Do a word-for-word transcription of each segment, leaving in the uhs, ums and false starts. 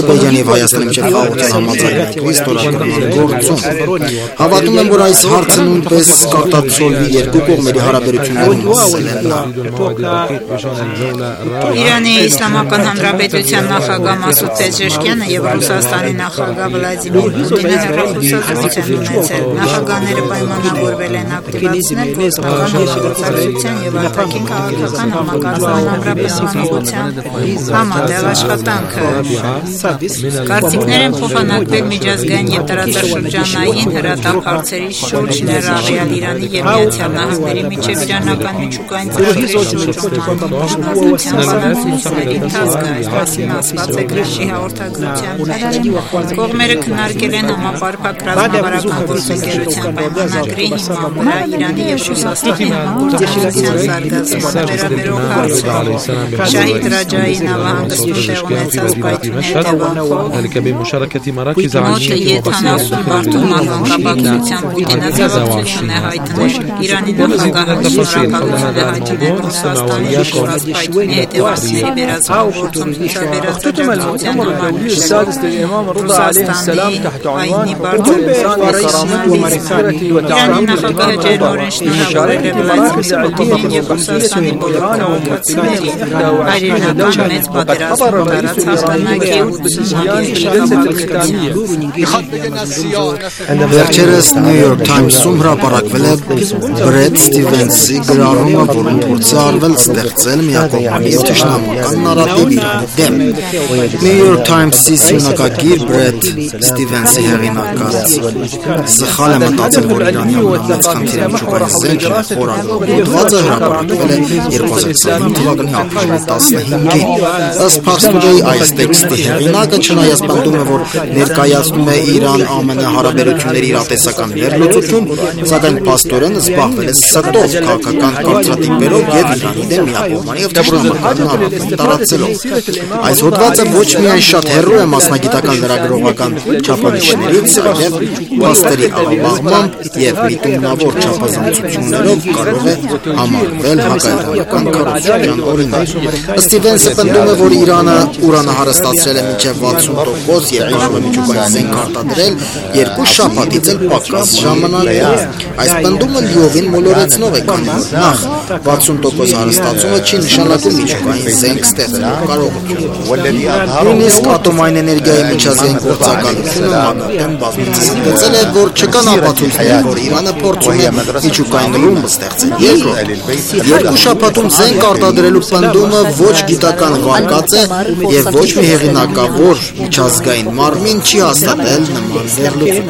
Ադրբեջանի եւ Հայաստանի միջև խաղաղության համաձայնագրի ստորագրման գործում։ Հավատում եմ, որ այս հարցը նույնպես կարտացոլվի երկու կողմերի հարաբերություններում, ասել է նա։ Իրանի Իսլամական Հանրապետության նախագահ Մասուդ Պեզեշքյանը եւ Ռուսաստանի նախագահ Վլադիմիր Պուտինը հեռախոսազրույց են ունեցել։ Նախագահները պայմանավորվել են ակտիվացնել գործնական համագործակցության եւ արտաքին քաղաքական համակարգման ամրապնդության համատեղ աշխատանքը։ Կարծիքներ են փոխանակվել միջազգային եւ տարածաշրջանային հրատապ հարցերի շուրջ, ներառյալ Իրանի եւ Միացյալ Նահանգների միջև իրանական միջուկային ծրագրերի ընթացքը, այս մասին ասված է Գրիշի հաղորդագրության մեջ։ Կողմերը քննարկել են համապարփակ ռազմավարական գործընկերության պայմանագրի հիման վրա Իրանի եւ Ռուսաստանի համագործակցության զարգացմանը վերաբերող հարցեր։ Շահիդ Ռաջայի նավահանգստի տեղ ունեցած պայթյունների հետևանքով մոտ յեթանասուն վարդուման կապակցությամբ Պուտինը ցավություն է հայտնել Իրանի նախագահը շնորհակալություն է հայտնել Ռուսաստանի շնորհած պայթյունի հետևանքների վերացման գործում ցուցաբերած աջակցության համար Ռուսաստանի այնի բարձր Իրանի նախագահը ջերմորեն շնորհավորել է Վլադիմիր Պուտինին եւ Ռուսաստանի բոլոր քաղաքացիներին հայրենական մեծ պատերազմը տարածած բանակի Վերջերս New York Times-ում հրապարակվել է Բրեդ Ստիվենսի գրառումը, որում փորձ է արվել ստեղծել միակողմանի և թշնամական նարատիվ Իրանի դեմ։ New York Times-ի սյունակագիր Բրեդ Ստիվենսի հեղինակած «Սխալ է մտածել, որ Իրանի ամենամեծ խնդիրը միջուկային զենքն է» հոդվածը հրապարակվել է երկու հազար քսանհինգ թվականի ապրիլի տասնհինգին։ Ըստ փաստորի այս տեքստի հեղինակը չնայած պնդում է, որ ներկայացնում է Իրան-ԱՄՆ հարաբերությունների իրատեսական վերլուծություն, սակայն փաստորեն զբաղվել է ստով քաղաքական կարծրատիպերով եւ Իրանի դեմ միակողմանի եւ թշնամական նարատիվ տարածելով։ Այս հոդվածը ոչ միայն շատ հեռու է մասնագիտական լրագրողական չափանիշներից, այլև փաստերի աղավաղմամբ եւ միտումնավոր չափազանցություններով կարող է համարվել հակաիրանական կառուցության օրինակ։ Ստիվենսը պնդում է, որ Իրանը ուրանը հարստացրել է մինչև վաթսուն տոկոս եւ ուզում է միջուկային զենք արտադրել երկու շաբաթից էլ պակաս ժամանակում։ Այս պնդումը լիովին մոլորեցնող է, քանի որ նախ վաթսուն տոկոս հարստացումը չի նշանակում միջուկային զենք ստեղծելու կարողություն։ Նույնիսկ ատոմային էներգիայի միջազգային գործակալությունը ՄԱԳԱՏ-ն բազմիցս ընդգծել է, որ չկան ապացույցներ, որ Իրանը փորձում է միջուկային ռումբ ստեղծել։ Երկրորդ, երկու շաբաթում զենք արտադրելու պնդումը ոչ գիտական վարկած է եւ ոչ մի հեղինակավոր միջազգային մարմին չի հաստատել նման վերլուծություն։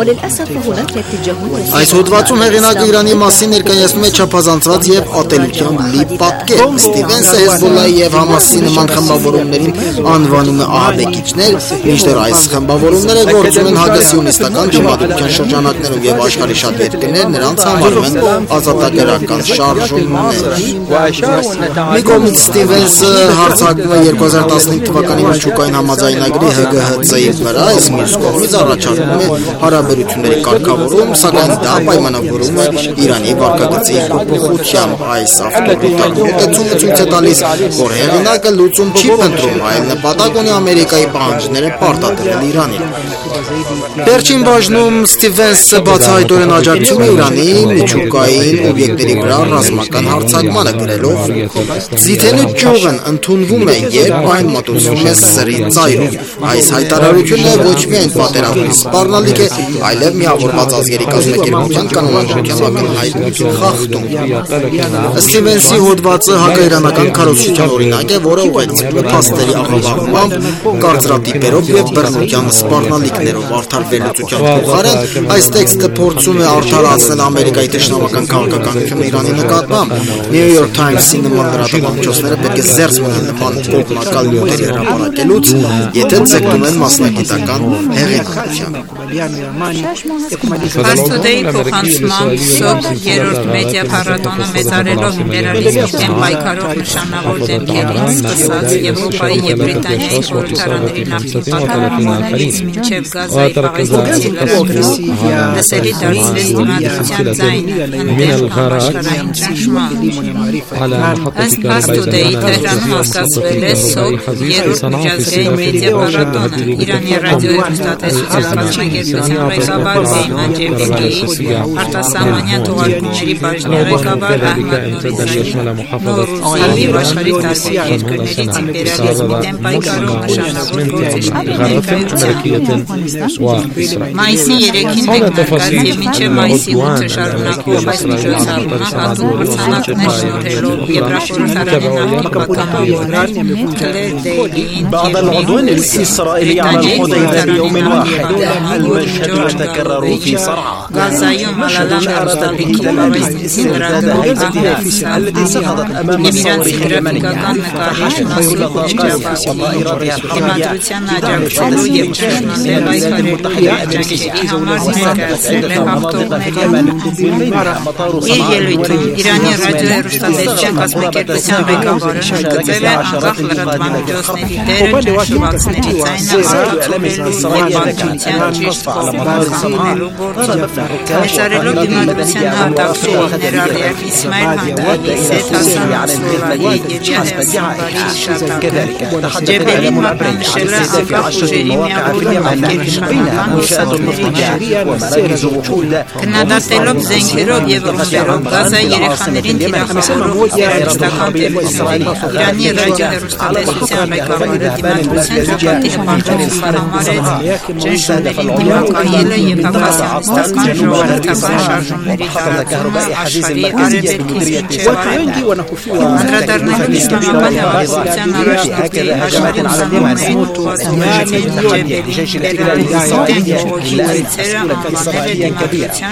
Այս հոդվածում հեղինակը Իրանի մասին ներկայացնում է չափազանցված եւ ատելությամբ լի պատկեր։ Ստիվենսը Հեզբոլլահի եւ Համասի նման խմբավորումներին անվանում է ահաբեկիչներ, մինչդեռ այս խմբավորումները գործում են հակասիոնիստական դիմադրության շրջանակներում եւ աշխարհի շատ երկրներ նրանց համարում են ազատագրական շարժումներ։ Մի կողմից Ստիվենսը հարձակվում է երկու հազար տասնհինգ թվականի միջուկային համաձայնագրի Հ Գ Հ Ց-ի վրա, իսկ մյուս կողմից առաջարկում է հարաբերությունների կարգավորում, սակայն դա պայմանավորում է Իրանի վարկագծի փոփոխությամբ։ Այս ավտոկրիտար մոտեցումը ցույց է տալիս, որ հեղինակը լուծում չի փնտրում, այլ նպատակ ունի Ամերիկայի պահանջները պարտադրել Իրանին։ Վերջին բաժնում Ստիվենսը բացահայտորեն աջակցում է Իրանի միջուկային օբյեկտների վրա ռազմական հարձակմանը, գրելով. «Ձիթենու ճյուղն ընդունվում է, երբ այն մատուցվում է սրի ծայրով։ Այս հայտարարությունը ոչ միայն պատերազմի սպառնալիք է, այլև միավորված ազգերի կազմակերպության կանոնադրության ակնհայտ խախտում»։ Ստիվենսի հոդվածը հակաիրանական քարոզչության օրինակ է, որը ուղեկցվում է փաստերի աղավաղմամբ, կարծրատիպերով եւ բռնության սպառնալիքներով։ Արդար վերլուծության փոխարեն այս տեքստը փորձում է արդարացնել Ամերիկայի թշնամական քաղաքականությունը Իրանի նկատմամբ։ New York Times-ի նման լրատվամիջոցները պետք է զերծ մնան նման կողմնակալ նյութերի հրապարակելուց, եթե ձգտում են մասնագիտական հեղինակությամբ։ Փաստորի փոխանցման սոկ երրորդ մեդիա փառատոնը մեծարելով իմպերիալիզմի դեմ պայքարող նշանավոր դեմքերին, սկսած Եվրոպայի եւ Բրիտանիայի խորհրդարանների նախկին պատգամավորներից մինչև Գազայի պաղեստինցի լրագրող լսելի դարձրեց դիմադրության ձայնը ընդդեմ համաշխարհային ճնշման։ Ըստ Փաստորի Թեհրանում անցկացվել է սոկ երրորդ միջազգային մեդիա փառատոնը Իրանի ռադիոհեռուստատեսության կազմակերպության ղեկավար Էյման Ջեբրիլի, արտասահմանյան թողարկումների բաժնի ղեկավար Ահմադ Նուրիզի, Նոր և աշխարհի տարբեր երկրներից իմպերիալիզմի դեմ պայքարող նշանավոր գործիչների ներկայությամբ։ Մայիսի երեքին մեկնարկած և մինչև մայիսի ութը շարունակվող այս միջոցառումը հատուկ մրցանակներ շնորհելով Եվրախորհրդարանի նախկին պատգամավորներ Քլեր Դեյլիին بعد العدوان الإسرائيلي على الحديدة بيوم واحد المشهد يتكرر في صرعى غازايوم على إشارة إلى الاسترداد التي التي سقطت أمام الثورة اليمنية تحت طائراتها وطائراتها الحربية աջակցելու և ճշմարտել այս հարերու աջակցերի համար ներկայացրել է հաղթող Մերիամ։ Իր ելույթում Իրանի ռադիոհեռուստատեսության կազմակերպության ղեկավարը ընդգծել է անկախ լրատվամիջոցների դերը ճնշվածների ձայնը հարուցումելու և պատմության ճիշտ կողմնակցելու գործում։ Մեծարելով դիմադրության հատակսող ներառյալ Իսմայիլ Հանդիի, Սեյեդ Հասան Նասրալլահի և Ջանե Սամբարի հիշատակը Ջեբրիլին մատնանշել է անկախ ուժերի միավորման գերիշխանական հուսադրումների քննադատելով զենքերով և ռումբերով Գազայի երեխաներին թիրախավորող տերորիստական տերությունների Իրանի ռադիոհեռուստատեսության ղեկավարը դիմադրության նպատակ պահանջելու համարեց ճնշումներին դիմակայելը և հակասիոնիստական ժողովրդական շարժումների տարածումը աշխարհի արևելքից մինչև արևելք։ Անդրադառնալով իսլամական հեղափոխության առաջնորդի աշխարհի ուսանողներին ուղղված Ջեբրիլի բերալի ժողովի ցույցերը անվանել է դիմադրության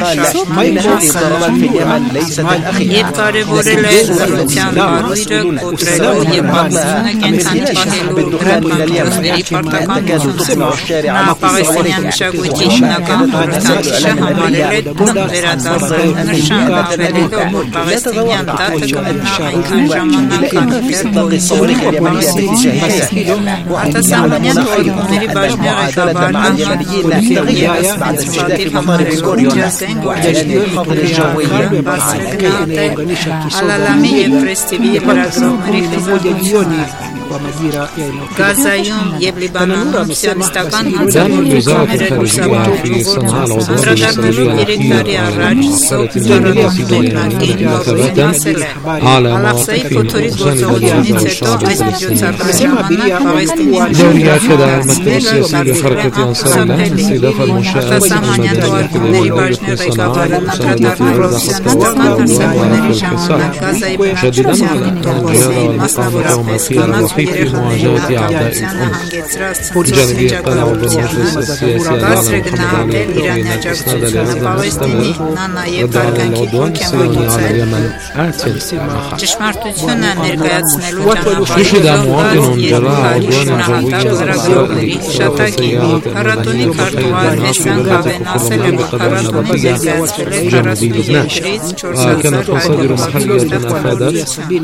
շարժում և կարևորել է զրուցության բարույրը կոտրելու և բացությունը կենդանի պահելու լրատվամիջոցների պարտականությունը։ Նա պաղեստինյան մշակույթի հիմնական խորհրդանիշը համարել է տուն վերադարձել նշան պատվերելով, որ պաղեստինյան դատը կմնա այնքան ժամանակ արտասահմանյան թողարկումների բաժնի ղեկավար Ահմադ Նուրիզին ևս պատիվ համարելով միջազգային գործիչների բարձր գնահատել Ալ-Ալամի և Պրես թի վիի լրագրողների խիզախությունը Գազայում և Լիբանանում սիոնիստական հանցագործությունները լուսավորվեցին։ Անդրադառնալով երեք տարի առաջ Սոկ Զորոնովի մեկնարկին Բաբրին ասել է. Ալ-Աղսայի փոթորիկ գործողությունից հետո այս միջոցառման ժամանակ Պաղեստինի արտասահմանյան թողարկումների բաժնի ղեկավարը անդրադառնալով սիոնիստական հարձակումների ժամանակ Գազայի բնակչության տոկոսի մասնավորապես կանանց مواجهة أعداء الأمة بجانب التناوب بالمجلس السياسي العالمي الحمد لله إن الإسناد لهذا مستمر والدعوة للعدوان الصهيوني على اليمن آت شهد مواطن جراء عدوان جوي إسرائيلي وسيارة أمنية بجنوب لبنان. كانت مصادر محلية أفادت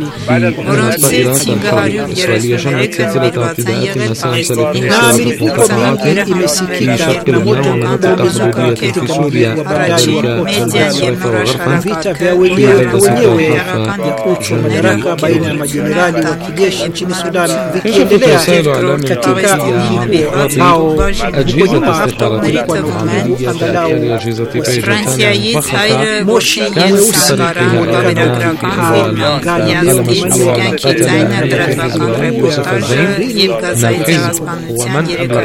إسرائيلية شنعت سلسلة اعتداءات مساء ثلاثين مقاطعات في شرق لبنان ومناطق حدودية في سوريا وذلك الصيف وغرفا في ذلك كشفت وسائل إعلام التركية عن وقوع أجهزة استخباراتية عملية لأجهزة بيجة كان وصلت և Գազայի ցեղասպանության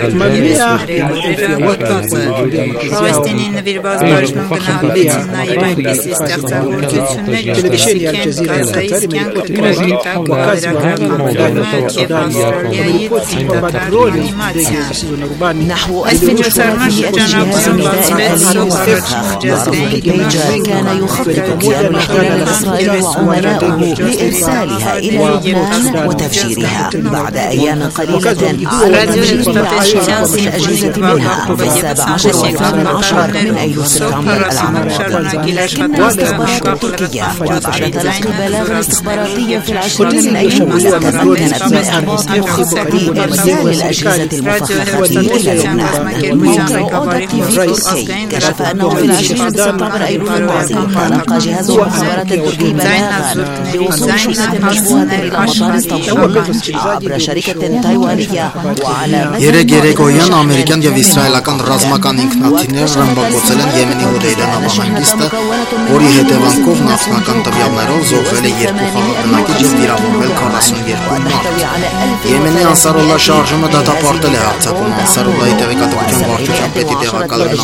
Պաղեստինի նվիրված բաժնում գնահատվեցին նաև այնպիսի ստեղծագործություններ, ինչպիսիք են Գազայից կյանք կրակետակ վերագրավումը և Ավստրալիայի ծիտատար անիմացիան։ Այս միջոցառման շրջանակում բացվեց Սոկ առաջին միջազգային كان يخطط كيان الاحتلال الإسرائيلي وعملاؤه لإرسالها إلى لبنان وتفجيرها بعد أيام قليلة على تفجير عشرات الأجهزة منها في السابع عشر والثامن عشر من أيلول العام العام الماضي، لكن استخبارات تركيا وبعد تلقي بلاغ استخباراتي في العشرين من أيلول تمكنت من إحراز خطة إرسال الأجهزة المفخخة للبنان. موقع تي في تركي كشف أنه في العشرين من سبتمبر أيلول الماضي تلقى جهاز المخابرات التركي بلاغا بوصول شحنة مشبوهة إلى مطار اسطنبول عبر شركة تايوانية وعلى Երեք երեկոյան ամերիկյան եւ իսրայելական ռազմական ինքնաթիռներ ռմբակոծել են Եմենի Հոդեյդա նավահանգիստը, որի հետևանքով նախնական տվյալներով զոհվել է երկու խաղաղ բնակիչ եւ վիրավորվել քառասունյոթ մարդ։ Եմենի Անսարոլլա շարժումը դատապարտել է հարձակումը։ Անսարոլլայի տեղեկատվության վարչության պետի տեղակալը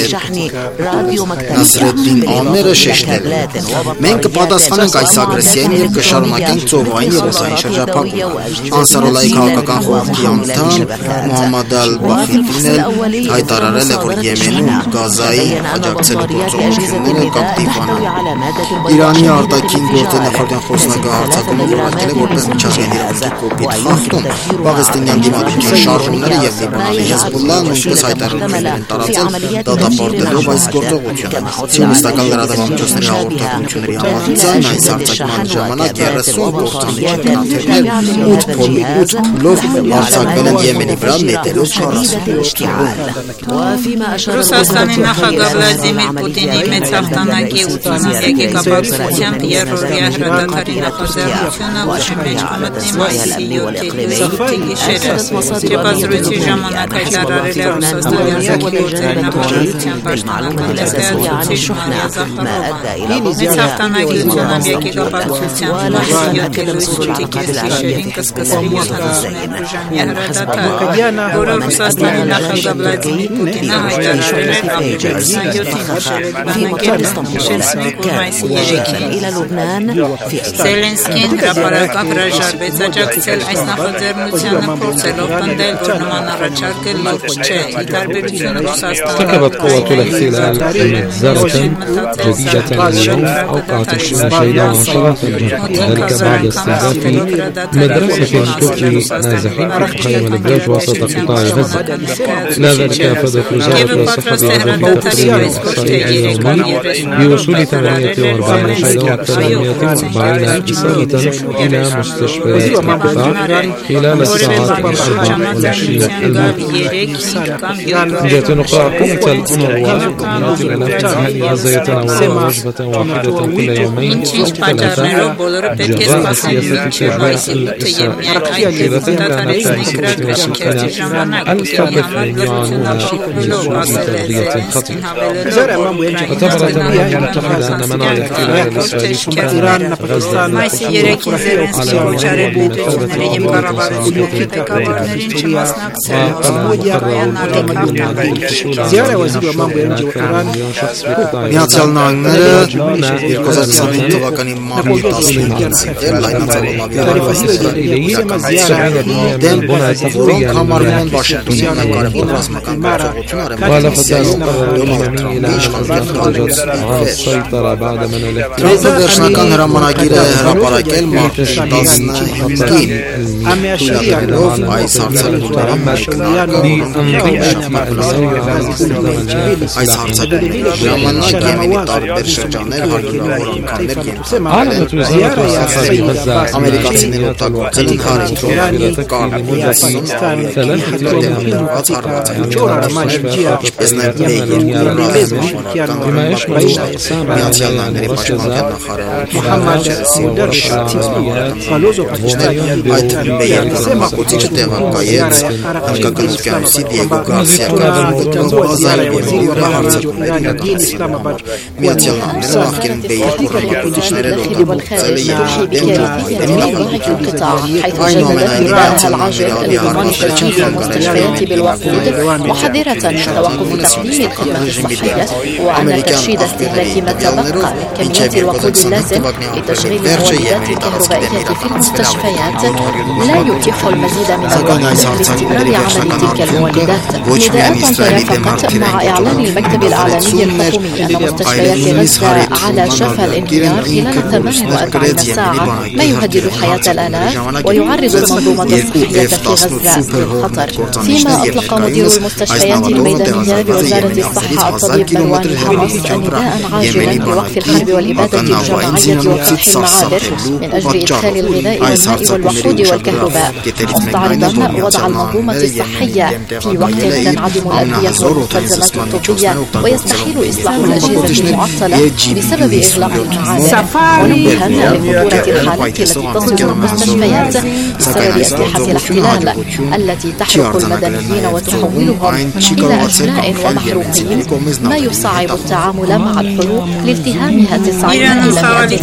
Նասրեդդին Ամերը շեշտել է. «Մենք կպատասխանենք այս ագրեսիային եւ կշարունակենք ծովային եւ օդային շրջափակումը»։ Անսարոլլայի քաղաքական խորհրդի անդամ Մոհամմադ Ալ-Բախիտին էլ հայտարարել է, որ Եմենում Գազայի աջակցելու գործողությունները կակտիվանան։ Իրանի արտաքին գործերի նախարարության խոսնակը հարձակումը որակել է որպես միջազգային իրավունքի կոպիտ խախտում։ Պաղեստինյան դիմադրության շարժումները եւ Լիբանանի Հեզբոլլահը նույնպես հայտարարություններ են տարածել դատապարտելով այս գործողությունը։ Սիոնիստական լրատվամիջոցների հաղորդագրությունների համաձայն այս հարձակման ժամանակ երեսուն կործանիչ ինքնաթիռներ ութ փոլով հարձակվել են Եմենի վրա նետելով քառասունյոթ կիլոմետր։ Ռուսաստանի նախագահ Վլադիմիր Պուտինի մեծ հաղթանակի ութանամյակի կապակցությամբ երրորդյա հրադադարի նախաձեռնությունը ուժի մեջ կմտնի մայիսի յոթի գիշերը։ Ճեպազրույցի ժամանակ հայտարարել է Ռուսաստանի արտաքին գործերի նախարարության պաշտոնական ներկայացուցիչ Մարիա Զախարովան։ Մեծ հաղթանակի ութանամյակի կապակցությամբ մայիսի յոթի գիշերին կսկսվի յոթանասունյոթ հրադադար, որը Ռուսաստանի նախագահ Վլադիմիր Պուտինը հայտարարել է ապրիլի քսաներկուին Զելենսկին հրապարակավ հրաժարվեց աջակցել այս նախաձեռնությանը, փորձելով պնդել, որ նման առաջարկը լուրջ չէ, ի տարբերություն Ռուսաստանի ارتكبت قوات الاحتلال مجزرة جديدة اليوم أوقعت الشهيدة وانشرت الجرحى، ذلك بعد استهداف مدرسة تركي نازحين في خيم الإبراج وسط قطاع غزة. إلى ذلك أفادت وزارة الصحة بهذا التقرير الإحصائي اليومي بوصول ثمانية وأربعين شهيدا وثمانية وأربعين إصابة إلى مستشفيات القطاع خلال الساعات الأربع والعشرين الماضية. من جهة أخرى قامت الأونروا بإنقاذ أهل غزة يتناولون وجبة واحدة كل يومين ثلاثة جراء سياسة التجويع الإسرائيلية كانت تأثير وسكان الفلسطينيين يعانون من سوء تغذية خطير. اعتبرت الأمم المتحدة أن منع الاحتلال الإسرائيلي سكان غزة على Միացյալ Նահանգները երկու հազար քսանհինգ թվականի մարտի տասնինը լայնածավալ ավիաառույցների դեմ, որոնք համարվում են Վաշինգտոնի կարևոր ռազմական գործողություն Թրամփը վերջնական հրամանագիր է հրապարակել մարտի տասնհինգին թույլատրելով այս հարցակցությունների Այս հարցակցությունների ժամանակ Եմենի տարբեր շրջաններ հարյուրավոր անգամներ ենթարկվել ամերիկացիները օգտագործել են հարիդրոմի կարբոնացում դեմոնտրված հարվածային ճորանամանջիա ինչպես նաև Միացյալ Նահանգների պաշտպանության նախարար Մոհամմադ այդ բեյական մակոցիչը տեղակայեց Հնդկական օվկիանոսի Դիեգո Գարսիա Միացյալ Նահանգները նախկին բեյական ռազմակոծիչները օգտագործել են այնուամենայնիվ Միացյալ Նահանգների հարվածային المستشفيات بالوقود محذرة من توقف تقديم الخدمة الصحية وأن ترشيد استهلاك ما تبقى من كميات الوقود اللازم لتشغيل المولدات الكهربائية في المستشفيات لا يتيح المزيد من الوقت لاستمرار عمل تلك المولدات. نداءات ترافقت مع إعلان المكتب الإعلامي الحكومي أن مستشفيات غزة على شفا الانهيار خلال ثمان وأربعين ساعة ما يهدد حياة الآلاف ويعرض المنظومة الصحية في غزة للخطر. فيما أطلق مدير المستشفيات الميدانية بوزارة الصحة الطبيب مروان الحمص نداء عاجلا بوقف الحرب والإبادة الجماعية وفتح المعابر من أجل إدخال الغذاء والماء والوقود والكهرباء، مستعرضا وضع المنظومة الصحية في وقت تنعدم الأدوية والمستلزمات الطبية ويستحيل إصلاح الأجهزة المعطلة بسبب إغلاق المعابر، منبها لخطورة الحالات التي تصدر المستشفيات بسبب أسلحة الاحتلال التي تحرق المدنيين وتحولهم إلى أشلاء ومحروقين، ما يصعب التعامل مع الحروق لالتهامها تسعين إلى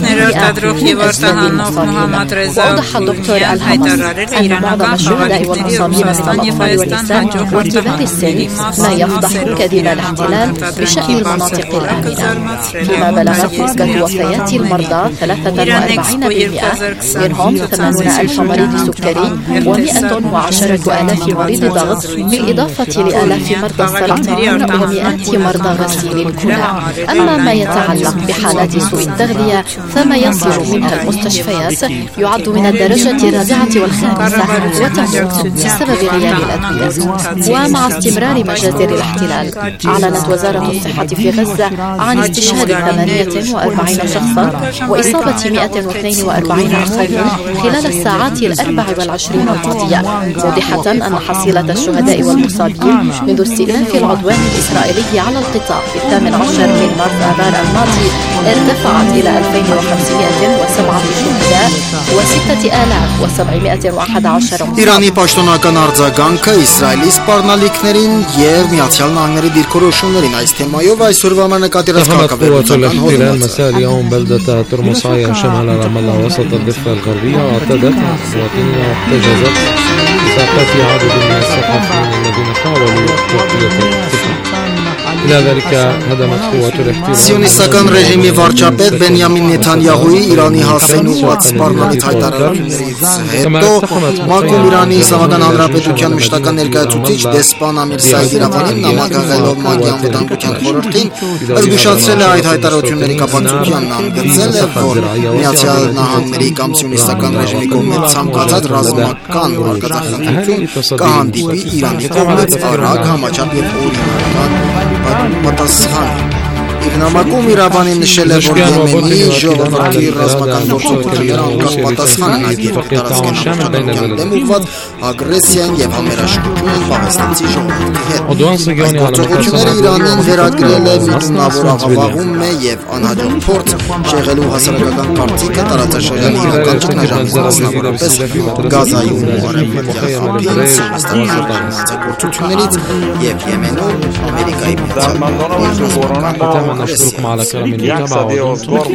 وأوضح الدكتور الهامس أن معظم الشهداء والمصابين من الأطفال والنساء وكبار السن، ما يفضح كذب الاحتلال بشأن المناطق الآمنة، فيما بلغت نسبة وفيات المرضى ثلاثة وأربعين بالمئة، منهم ثمانون ألف مريض سكري ومئة وعشرة آلاف مريض ضغط، بالإضافة لآلاف مرضى السرطان ومئات مرضى غسيل الكلى. أما ما يتعلق بحالات سوء التغذية فما يصل منها المستشفيات يعد من الدرجة الرابعة والخامسة وتموت بسبب غياب الأدوية. ومع استمرار مجازر الاحتلال، أعلنت وزارة الصحة في غزة عن استشهاد ثمانية وأربعين شخصا وإصابة مئة واثنين وأربعين آخرين خلال الساعات الأربع والعشرين الماضية، موضحة أن حصيلة الشهداء والمصابين منذ استئناف العدوان الإسرائيلي على القطاع في الثامن عشر من مارس آذار الماضي ارتفعت إلى ألفين وخمسمئة وسبعة شهداء وستة آلاف وسبعمئة وأحد عشر Իրանի պաշտոնական արձագանքը Իսրայելի սպառնալիքներին եւ Միացյալ Նահանգների դիրքորոշումներին այս թեմայով այսօրվա նկատիրած քաղաքավարության الاحتلال مساء اليوم بلدة ترمس عايا شمال رام الله وسط الضفة الغربية اعتدت مواطنين واحتجزت بساقات عدد من السقافين الذين حاولوا تغطية القطاع. إلى ذلك هدمت قوات الاحتلال Սիոնիստական ռեժիմի վարչապետ Բենյամին Նեթանյահուի Իրանի հասցեն ուղղված սպառնալից հայտարարություններից հետո Մակում Իրանի Իսլամական Հանրապետության մշտական ներկայացուցիչ դեսպան Ամիր Սայիդ Իրավանին նամակագրելով ՄԱԿ-ի անվտանգության խորհրդին զգուշացրել է այդ հայտարարությունների կապակցությամբ, նա ընդգծել է, որ Միացյալ Նահանգների կամ Սիոնիստական ռեժիմի կողմից ցանկացած ռազմական արկածախնդրություն կհանդիպի Իրանի կողմից արագ, համաչափ եւ օրինական պատասխան։ Իր նամակում Իրավանին նշել է, որ Եմենի ժողովրդի ռազմական գործողությունները անկախ պատասխան են այդ երկու տարածքային համաշխատության դեմ ուղղված ագրեսիան եւ համերաշխությունը պաղեստինցի ժողովրդի հետ։ Գործողությունները Իրանին վերագրել է միգնավոր աղավաղում է եւ անհաջող փորձ շեղելու հասարակական կարծիքը տարածաշրջանի իրական ճգնաժամից, մասնավորապես Գազայում ու Արևմտյան Ափին սիոնիստական հանցագործություններից եւ Եմենում Ամերիկայի Միացյալ Նահանգների نشكركم على كلام المتابعة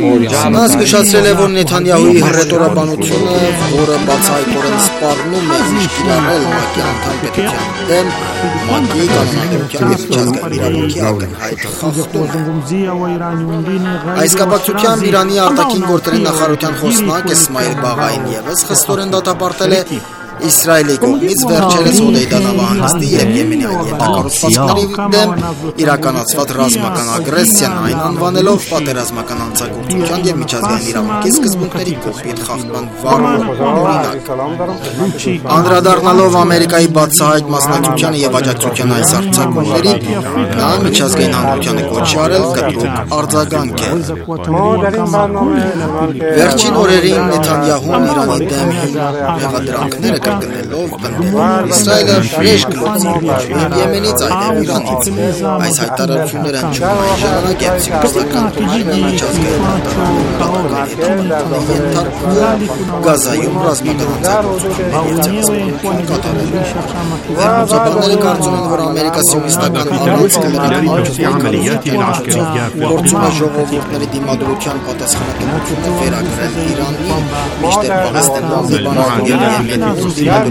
Նա զգուշացրել է, որ Նեթանյահուի հռետորաբանությունը, որը բացահայտորեն սպառնում է իշտիրարել ՄԱԿ-ի անդամ պետության դեմ, ՄԱԿ-ի կանոնադրության և միջազգային իրավունքի ակնհայտ խախտում է։ Այս կապակցությամբ Իրանի արտաքին գործերի նախարարության խոսնակ Էսմայիլ Բաղային ևս խստորեն դատապարտել է Իսրայելի կողմից վերջերս Հոդեյդա նավահանգստի և Եմենի այլ ենթակառուցվածքների դեմ իրականացված ռազմական ագրեսիան այն անվանելով պատերազմական հանցագործության և միջազգային իրավունքի սկզբունքների կողմից խախտման վառ օրինակ։ Անդրադառնալով Ամերիկայի բացահայտ մասնակցությանը և աջակցության այս արձակումներին, նա միջազգային հանրությանը կոչ է արել կտրուկ արձագանք է։ Վերջին օրերին Նեթանյահուն Իրանի դեմ մեղադրանքները կրկնելով պնդել Իսրայելը վրեժ գլոցի և Եմենից այլև Իրանից։ Այս հայտարարությունները հնչում այն ժամանակ երբ սիոնիստական ռեժիմը միջազգային հանրապետությունների ենթարկվում Գազայում ռազմական հանցագործությունների իրավասպանություն կատարելու։ Վերլուծաբանները կարծում են, որ Ամերիկա սիոնիստական առանցքը փորձում է ժողովուրդների դիմադրության պատասխանատվությունը վերագրել Իրանին, մինչդեռ Պաղեստինում, Լիբանանում և Եմենում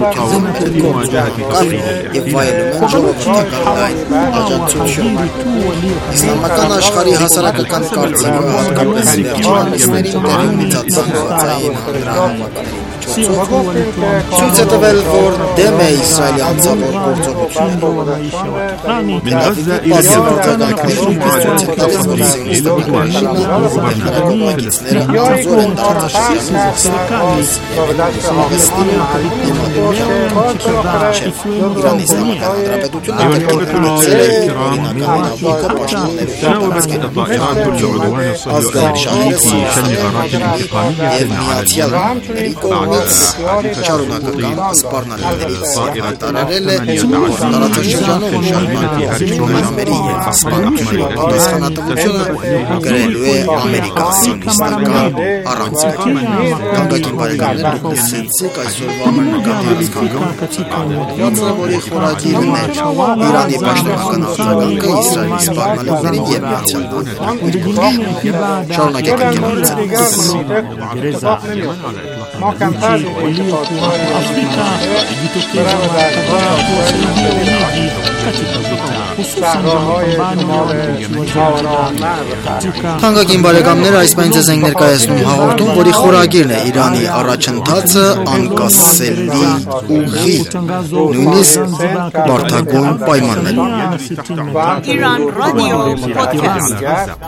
և վայելում են ժողովրդական լայն աջակցություն։ Իսլամական աշխարհի հասարակական կարծիքը հատկապես վերջին ամիսներին տեղի ունեցած զանգվածային հանրահավաքների միջոցով ցույց է տվել, որ դեմ է Իսրայելի անձավոր գործողություններին։ Պասիվ արձագանքներում ցույց է տալիս, որ սիոնիստական ռեժիմը հանրակողմնակիցները անզոր են տարածաշրջանում Իրանի Իսլամական Հանրապետությունը կրկնեցել է օրինական իրավունքը պաշտպանելու ազգային շահերը և Միացյալ Նահանգների կողմից Իրանից շարունակական սպառնալիքներից հայտարարել է տարածաշրջանում շարունակվող ամերի և սպառնալիքների պատասխանատվությունը կրելու է ամերիկա-սիոնիստական առանցքը։ Թանկագին բարեկամներ, դուք լսեցիք այսօրվա նկատի հաղորդումը, որի խորագիրն է Իրանի պաշտոնական արձագանքը Իսրայելի սպառնալիքներին և Միացյալ Նահանգների։ Շարունակեք Թանկագին բարեկամներ, այս պայն ձեզ ենք ներկայացնում հաղորդում, որի խորագիրն է Իրանի առաջընթացը անկասելի ուղի, նույնիսկ բարդագույն պայմաններում։ Իրան ռադիո պոդքասթ։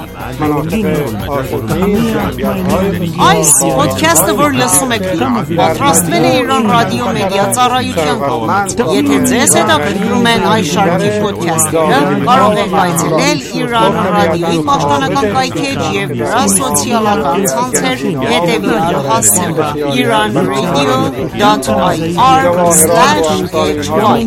Այս պոդքասթը, որ լսում եք, պատրաստվել է Իրան ռադիո մեդիա ծառայության կողմից։ Եթե ձեզ հետաքրքրում են այս շարքի պոդքասթերը, կարող եք այցելել Իրան ռադիոյի պաշտոնական կայքեջ և նրա սոցիալական ցանցեր հետևյալ հասցեով iranradio dot I R slash H Y։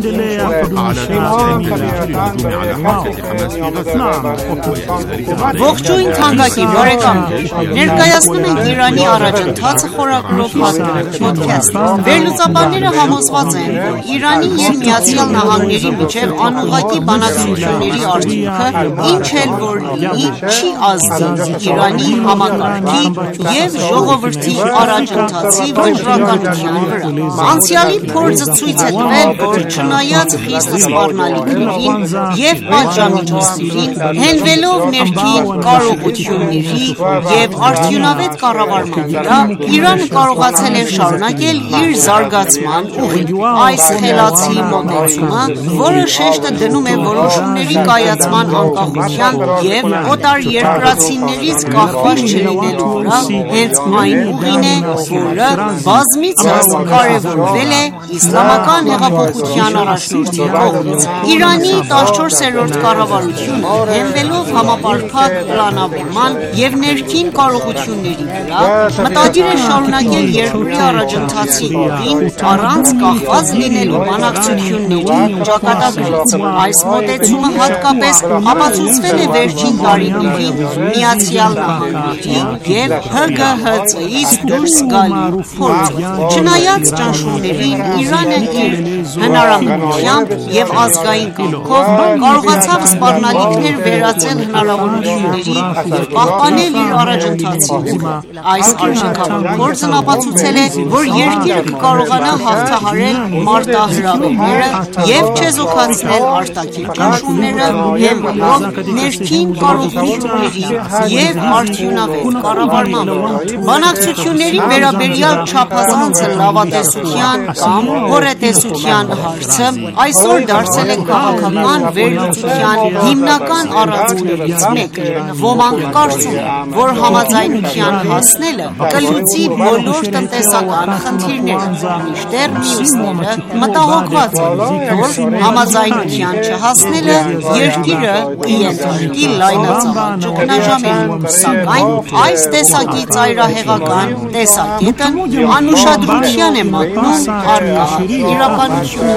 Ողջույն թանկագին բարեկամներ, ներկայացնում ենք Իրանի առաջընթացը խորագրով պոդքասթ։ Վերլուծաբանները համոզված են, որ Իրանի և Միացյալ Նահանգների միջև անուղղակի բանակցությունների արդյունքը, ինչ էլ որ լինի, չի ազդի Իրանի համակարգի և ժողովրդի առաջընթացի վճռականության վրա։ Անցյալի փորձը ցույց է տվել, որ չնայած խիստ սպառնալիքներին և պատժամիջոցներին, հենվելով ներքին կարողությունների և արդյունավետ կառավարման վրա, Իրանը կարողացել է շարունակել իր զարգացման ուղին։ Այս խելացի մոտեցումը, որը շեշտը դնում է որոշումների կայացման անկախության և օտարերկրացիներից կախված չլինելու վրա, հենց այն ուղին է, որը բազմիցս կարևորվել է իսլամական հեղափոխության առաջնորդի կողմից։ Իրանի տասնչորսերորդ կառավարությունը, հենվելով համապարփակ պլանավորման և ներքին կարողությունների վրա, մտադիր է շարունակել երկրի առաջընթացի ուղին առանց կախված լինելու բանակցությունների ճակատագրից։ Այս մոտեցումը հատկապես ապացուցվել է վերջին տարիներին Միացյալ Նահանգների և Հ G H C-ից դուրս գալու փորձով։ Չնայած ճնշումներին, Իրանը իր հնարամտությամբ և ազգային կամքով կարողացավ սպառնալիքներ վերածել հնարավորությունների և պահպանել իր առաջընթացի ուղը։ Այս արժեքավոր փորձն ապացուցել է, որ երկիրը կկարողանա հաղթահարել մարտահրավերները և չեզոքացնել արտաքին ճնշումները, հենվելով ներքին կարողությունների և արդյունավետ կառավարման վրա։ Բանակցությունների վերաբերյալ չափազանց լավատեսության կամ հորետեսության հարցը այսօր դարձել է քաղաքական վերլուծության հիմնական առանցքներից մեկը։ Ոմանք կարծում են, որ համաձայնության հասնելը կլուծի բոլոր տնտեսական խնդիրները, մինչդեռ մյուսները մտահոգված են, որ համաձայնության չհասնելը երկիրը կենթարկի լայնածավալ ճգնաժամերին, սակայն այս տեսակի ծայրահեղական տեսակետը անուշադրության է մատնում առկա իրականությունը։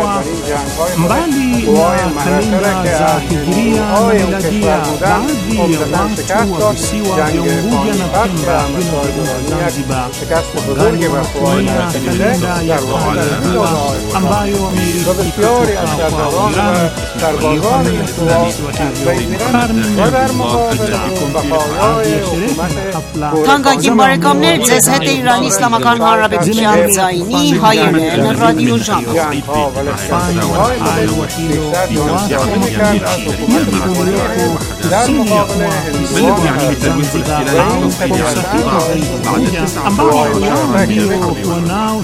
mbali na kalenda za Hijiria na Miladia, baadhi ya watu wa visiwa vya Unguja na Pemba vinavyounda Zanzibar wangali wanatumia kalenda ya Hijiria ambayo wameirithi kutoka kwa Iran waliofanya visiwa hivyo karne Թանկագին բարեկամներ, ձեզ հետ է Իրանի Իսլամական Հանրապետության ձայնի հայերեն ռադիոժամը։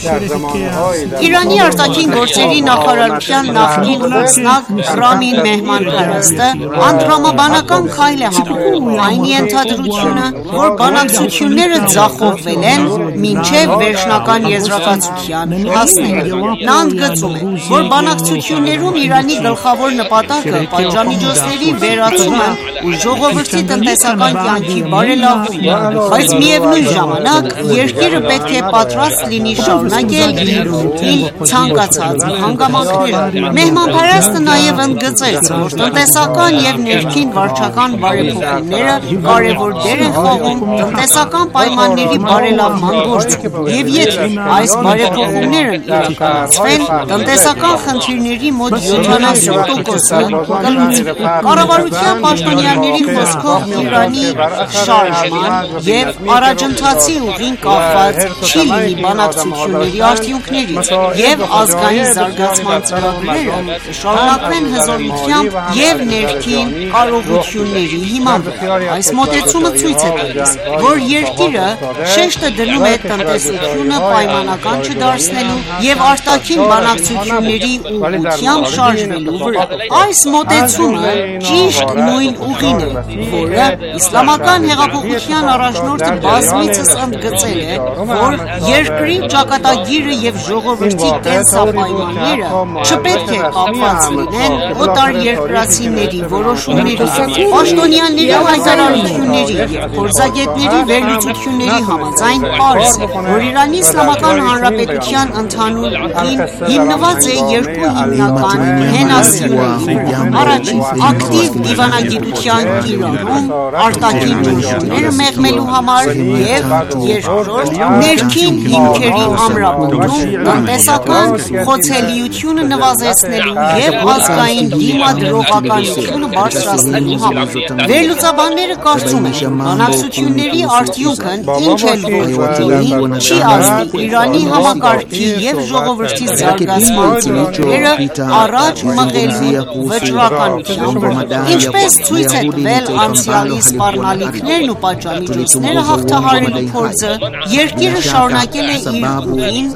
Իրանի արտաքին գործերի նախարարության նախկին խոսնակ Ռամին Մեհման փարաստը անդրամաբանական քայլ է համարում այն ենթադրությունը, որ բանակցությունները ձախողվել են մինչև վերջնական եզրակացության հասնելը։ Նա ընդգծում է, որ բանակցություններում Իրանի գլխավոր նպատակը պատժամիջոցների վերացումը ու ժողովրդի տնտեսական կյանքի բարելավումն է, բայց միևնույն ժամանակ երկիրը պետք է պատրաստ լինի շարունակել իր ուղին ցանկացած հանգամանքները։ Մեհմանպարաստը նաև ընդգծեց, որ տնտեսական եւ ներքին վարչական բարեփոխումները կարևոր դեր են խաղում տնտեսական պայմանների բարելավման գործում, եւ եթե այս բարեփոխումներն իրականացվեն, տնտեսական խնդիրների մոտ յոթանասուն տոկոսը կլուծվի։ Կառավարության պաշտոնյաների խոսքով Իրանի շարժման եւ առաջընթացի ուղին կապված չի լինի բանակցությունների արդյունքներից եւ ազգային զարգացման ծրագրերը շարունակվեն հզորությամբ եւ ներքին կարողությունների հիման վրա։ Այս մոտեցումը ցույց է տալիս, որ երկիրը շեշտը դնում է տնտեսությունը պայմանական չդարձնելու եւ արտաքին բանակցությունների ուղղությամբ շարժվելու վրա։ Այս մոտեցումը ճիշտ նույն ուղին է, որը իսլամական հեղափոխության առաջնորդը բազմիցս ընդգծել է, որ երկրի ճակատագիրը եւ ժողովրդի կենսապայմանները չպետք է կապված լինեն օտարերկրացիների որոշումների, պաշտոնյաների հայտարարությունների եւ փորձագետների վերլուծությունների համաձայն պարզ է, որ Իրանի Իսլամական Հանրապետության ընդհանուր ուղին հիմնված է երկու հիմնական հենասյուների վրա։ Առաջին, ակտիվ դիվանագիտության կիրառում արտաքին ճնշումները մեղմելու համար եւ երկրորդ, ներքին հիմքերի ամրապնդում տնտեսական խոցելիությունը նվազեցնելու եւ ազգային դիմադրողականությունը բարձրացնելու համար։ Վերլուծաբանները կարծում են, բանակցությունների արդյունքն ինչ էլ որ լինի, չի ազդի Իրանի համակարգի եւ ժողովրդի զարգացման ծրագրերը առաջ մղելու վճռականության վրա։ Ինչպես ցույց է տվել անցյալի սպառնալիքներն ու պատժամիջոցները հաղթահարելու փորձը, երկիրը շարունակել է իր ուղին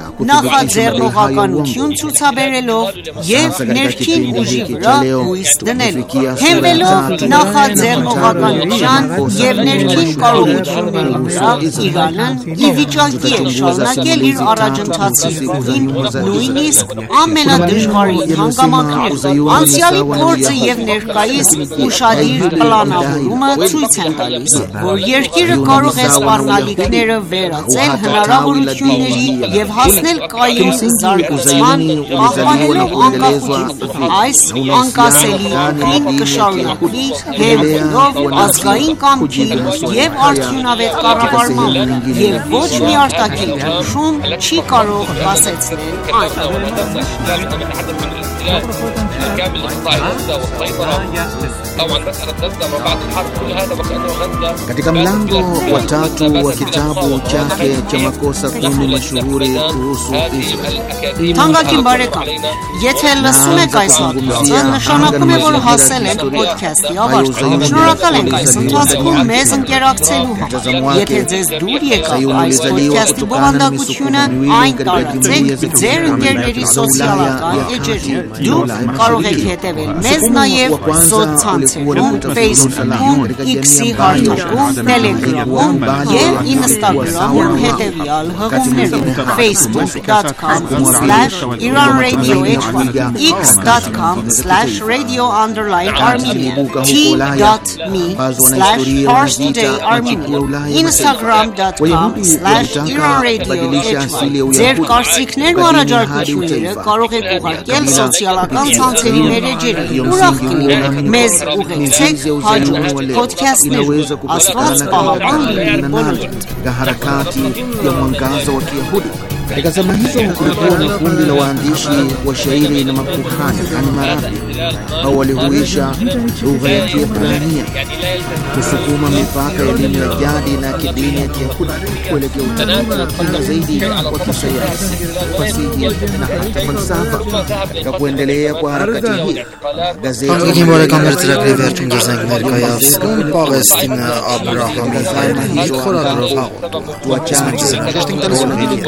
նախաձեռնողականություն ցուցաբերելով եւ ներքին ուժի վրա հույս դնելով։ Հենվելով նախաձեռնողականության եւ ներքին կարողությունների վրա, Իրանն ի վիճակի է շարունակել իր առաջընթացի ուղին նույնիսկ ամենադժվարին հանգամանքներում։ Անցյալի փորձը եւ ներկայիս ուշադիր պլանավորումը ցույց են տալիս, որ երկիրը կարող է սպառնալիքները վերացել հնարավորությունների եւ հասնել կայուն զարգացման, պահպանելով անկախությունը։ Այս անկասելի ուղին կշարունակվի հենվելով ազգային կամքի եւ արդյունավետ կառավարման եւ ոչ մի արտաքին ճնշում չի կարող կասեցնել այն։ Katika mlango wa tatu wa kitabu chake cha makosa kumi mashuhuri kuhusu Israel. Թանկագին բարեկամ, եթե լսում եք այս հատվածը, նշանակում է, որ հասել եք ոդքասթի ավարտին։ Շնորհակալ ենք այս ընթացքում մեզ ընկերակցելու համար։ Եթե ձեզ դուր եկավ այս ոդքասթի բովանդակությունը, այն տարածեք ձեր ընկերների սոցիալական էջերում։ Դուք կարող եք հետևել մեզ նաև սոցցանցերում, Facebook-ում, X-ի հարթակում, Telegram-ում եւ Instagram-ում հետևյալ հղումներով facebook dot com slash Iran Radio H one, x dot com slash radio underline Armenia, t dot m e slash Pars Today Armenia, instagram dot com slash Iran Radio H one. Ձեր կարծիքներն ու առաջարկությունները կարող եք ուղարկել սոցիալական ցանցերի մեր էջերին։ Ուրախ կլինենք մեզ ուղեկցեք հաջորդ ոդքասթներում։ Աստված պահապան լինի բոլորիդ։ harakati ya mwangaza wa Kiyahudi. Katika zama hizo kulikuwa na kundi la waandishi wa shairi na makuhani yani marabi au walihuisha lugha ya Kiebrania kusukuma mipaka ya dini ya jadi na kidini ya Kiyahudi kuelekea utamaduni na kina zaidi wa kisayansi, fasihi na hata falsafa. Katika kuendelea kwa harakati hii, gazeti Բարեկամներ ծրագրի վերջին գազենք ներկայացնում Պաղեստինը Աբրահամի հայրը իր խորագրով հաղորդում։ Tuachane kuonekana kama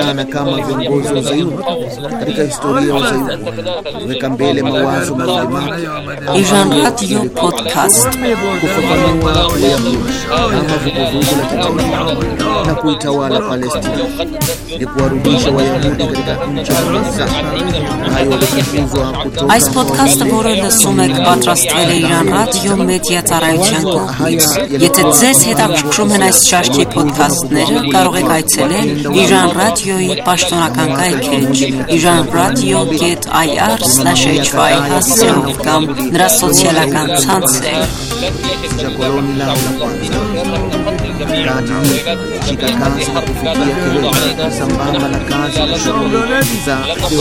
kama viongozi wa Zayuni katika historia ya Zayuni, weka mbele mawazo mazima Iran Radio Podcast, kufafanua Uyahudi kama vuguvugu la kitaifa na kuitawala Palestina, ni kuwarudisha Wayahudi katika nchi ya Gaza. Hayo walifukuzwa kutoka Այս podcast-ը, որը լսում եք, պատրաստվել է Իրան ռադիո մեդիա ծառայության կողմից։ Եթե ձեզ հետաքրքրում են այս շարքի podcast-ները, կարող եք այցելել Իրան ռադիոյի պաշտոնական կայքեջ iranradio dot ir slash h y հասցեով կամ նրա սոցիալական ցանցեր։ koloni lao la kwanza shika kazi na kufikia kilele sambamba na kazi na shughuli za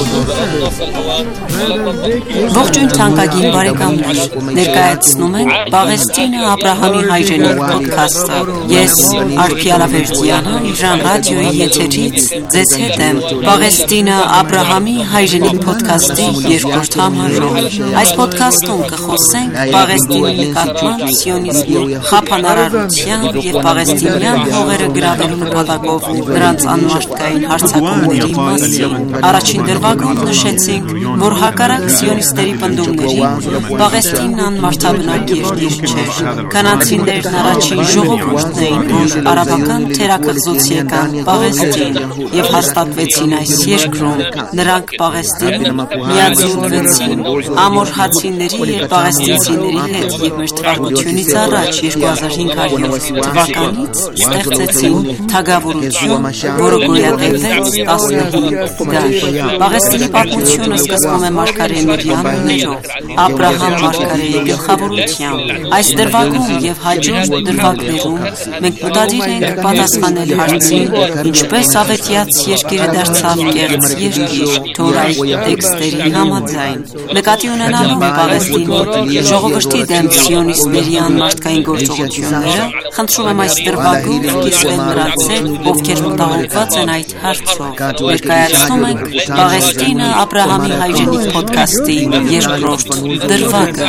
Ողջույն թանկագին բարեկամներ, ներկայացնում ենք Պաղեստինը Աբրահամի հայրենիք ոդքասթը։ Ես Արփիա Վերդյանը Իրան ռադիոյի եթերից ձեզ հետ եմ Պաղեստինը Աբրահամի հայրենիք ոդքասթի երկրորդ համարով։ Այս ոդքասթում կխոսենք Պաղեստինի նկատմամբ սիոնիզմի խափանարարության եւ պաղեստինյան հողերը գրավելու նպատակով նրանց անմարդկային հարձակումների մասին։ Առաջին դրվագով նշեցինք, որ հակառակ սիոնիստերի պնդումների Պաղեստինն անմարդաբնակ երկիր չէր։ Կանացիներն առաջին ժողովուրդն էին, որ արաբական թերակղզուց եկան Պաղեստին եւ հաստատվեցին այս երկրում։ Նրանք Պաղեստին միաձուլվեցին ամորհացիների եւ պաղեստինցիների հետ եւ մեր թվականությունից առաջ երկու հազար հինգ հարյուր թվականից ստեղծեցին թագավորություն, որը գոյատևեց տասնհինգ դար։ Պաղեստինի պատմությունը սկսվում է մարգարեների անուններով, Աբրահամ մարգարեի գլխավորությամբ։ Այս դրվագում եւ հաջորդ դրվագներում մենք մտադիր ենք պատասխանել հարցին, ինչպես ավետյաց երկիրը դարձավ կեղծ երկիր Թորայի տեքստերի համաձայն։ Նկատի ունենալով Պաղեստինի ժողովրդի դեմ սիոնիստների անմարդկային գործողությունները, խնդրում եմ այս դրվագում կիսվել նրանց հետ, ովքեր մտահոգված են այդ հարցով։ Ներկայացնում ենք Պաղեստինը Աբրահամի հայրենիք ոդքասթի երկրորդ դրվագը։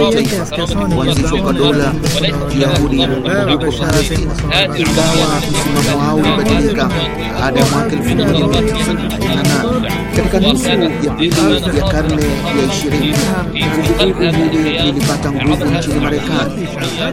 kuanzishwa kwa dola Yahudi huko Palestina, ingawa msimamo wao ulibadilika baada ya mwaka elfu moja mia tisa na nane. Katika nusu ya pili ya karne ya ishirini, vuguvugu hili lilipata nguvu nchini Marekani.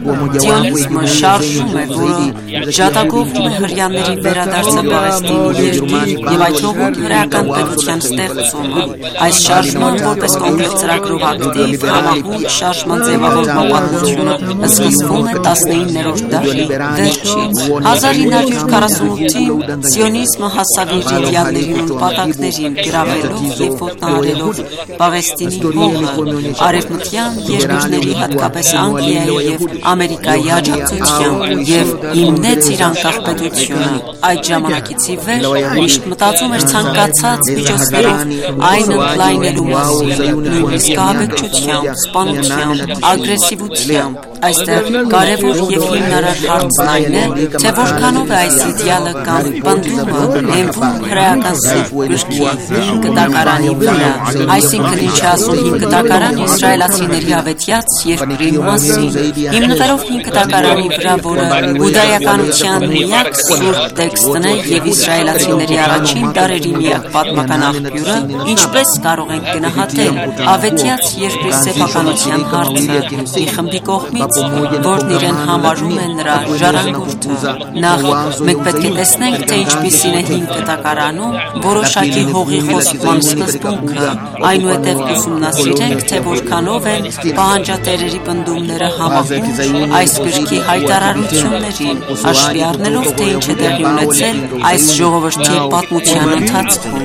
Սիոնիզմը շարժում է, որը ջատագովում է հրյանների վերադարձը Պաղեստինի երկիր եւ այդ հողում հրեական պետության ստեղծումը։ Այս շարժման որպես կոմպլեքս ծրագրով ակտիվ համահունչ շարժման ձևավորման պատմությունը սկսվում է տասնիններորդ դարի վերջից։ հազար ինը հարյուր քառասունութին սիոնիզմը հասավ իր իդեալների ու նպատակներին գրավելով եւ ոտնահարելով Պաղեստինի հողը արևմտյան երկրների, հատկապես Անգլիայի եւ Ամերիկայի աջակցությամբ եւ հիմնեց իր անկախ պետությունը։ Այդ ժամանակից ի վեր միշտ մտածում էր ցանկացած միջոցներով այն ընդլայնելու մասին, նույնիսկ ահաբեկչությամբ, սպանությամբ, ագրեսիվությամբ։ Այստեղ կարևոր եւ հիմնարար հարցն այն է, թե որքանով է այս իդեալը կամ պնդումը հենվում հրեական սուրբ գրքի հինգ կտակարանի վրա, այսինքն ինչ է ասում հինգ կտակարան իսրայելացիների ավետյաց երկրի մասին։ Հիմնվելով հինգ կտակարանի վրա, որը բուդայականության միակ սուրբ տեքստն է եւ իսրայելացիների առաջին դարերի միակ պատմական աղբյուրը, ինչպես կարող ենք գնահատել ավետյաց երկրի սեփականության հարցը մի խմբի կողմից, որն իրեն համարում է նրա ժառանգորդը։ Նախ մենք պետք է տեսնենք, թե ինչպիսին է հինգ կտակարանում որոշակի հողի խոստման սկզբունքը, այնուհետև ուսումնասիրենք, թե որքանով են պահանջատերերի պնդումները համախոհ այս գրքի հայտարարություններին, հաշվի առնելով, թե ինչ է տեղի ունեցել այս ժողովրդի պատմության ընթացքում։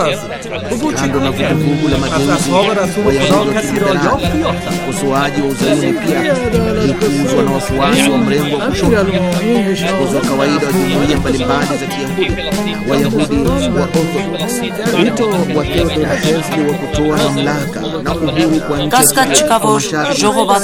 Ilikuuzwa na wafuasi wa mrengo wa kushoto kwa kawaida wa jumuiya mbalimbali za Kiyahudi, Wayahudi wa Orthodox. Wito wa Theodor Herzl wa kutoa mamlaka na uhuru kwa nchi Կասկած չկա, որ ժողովածուն,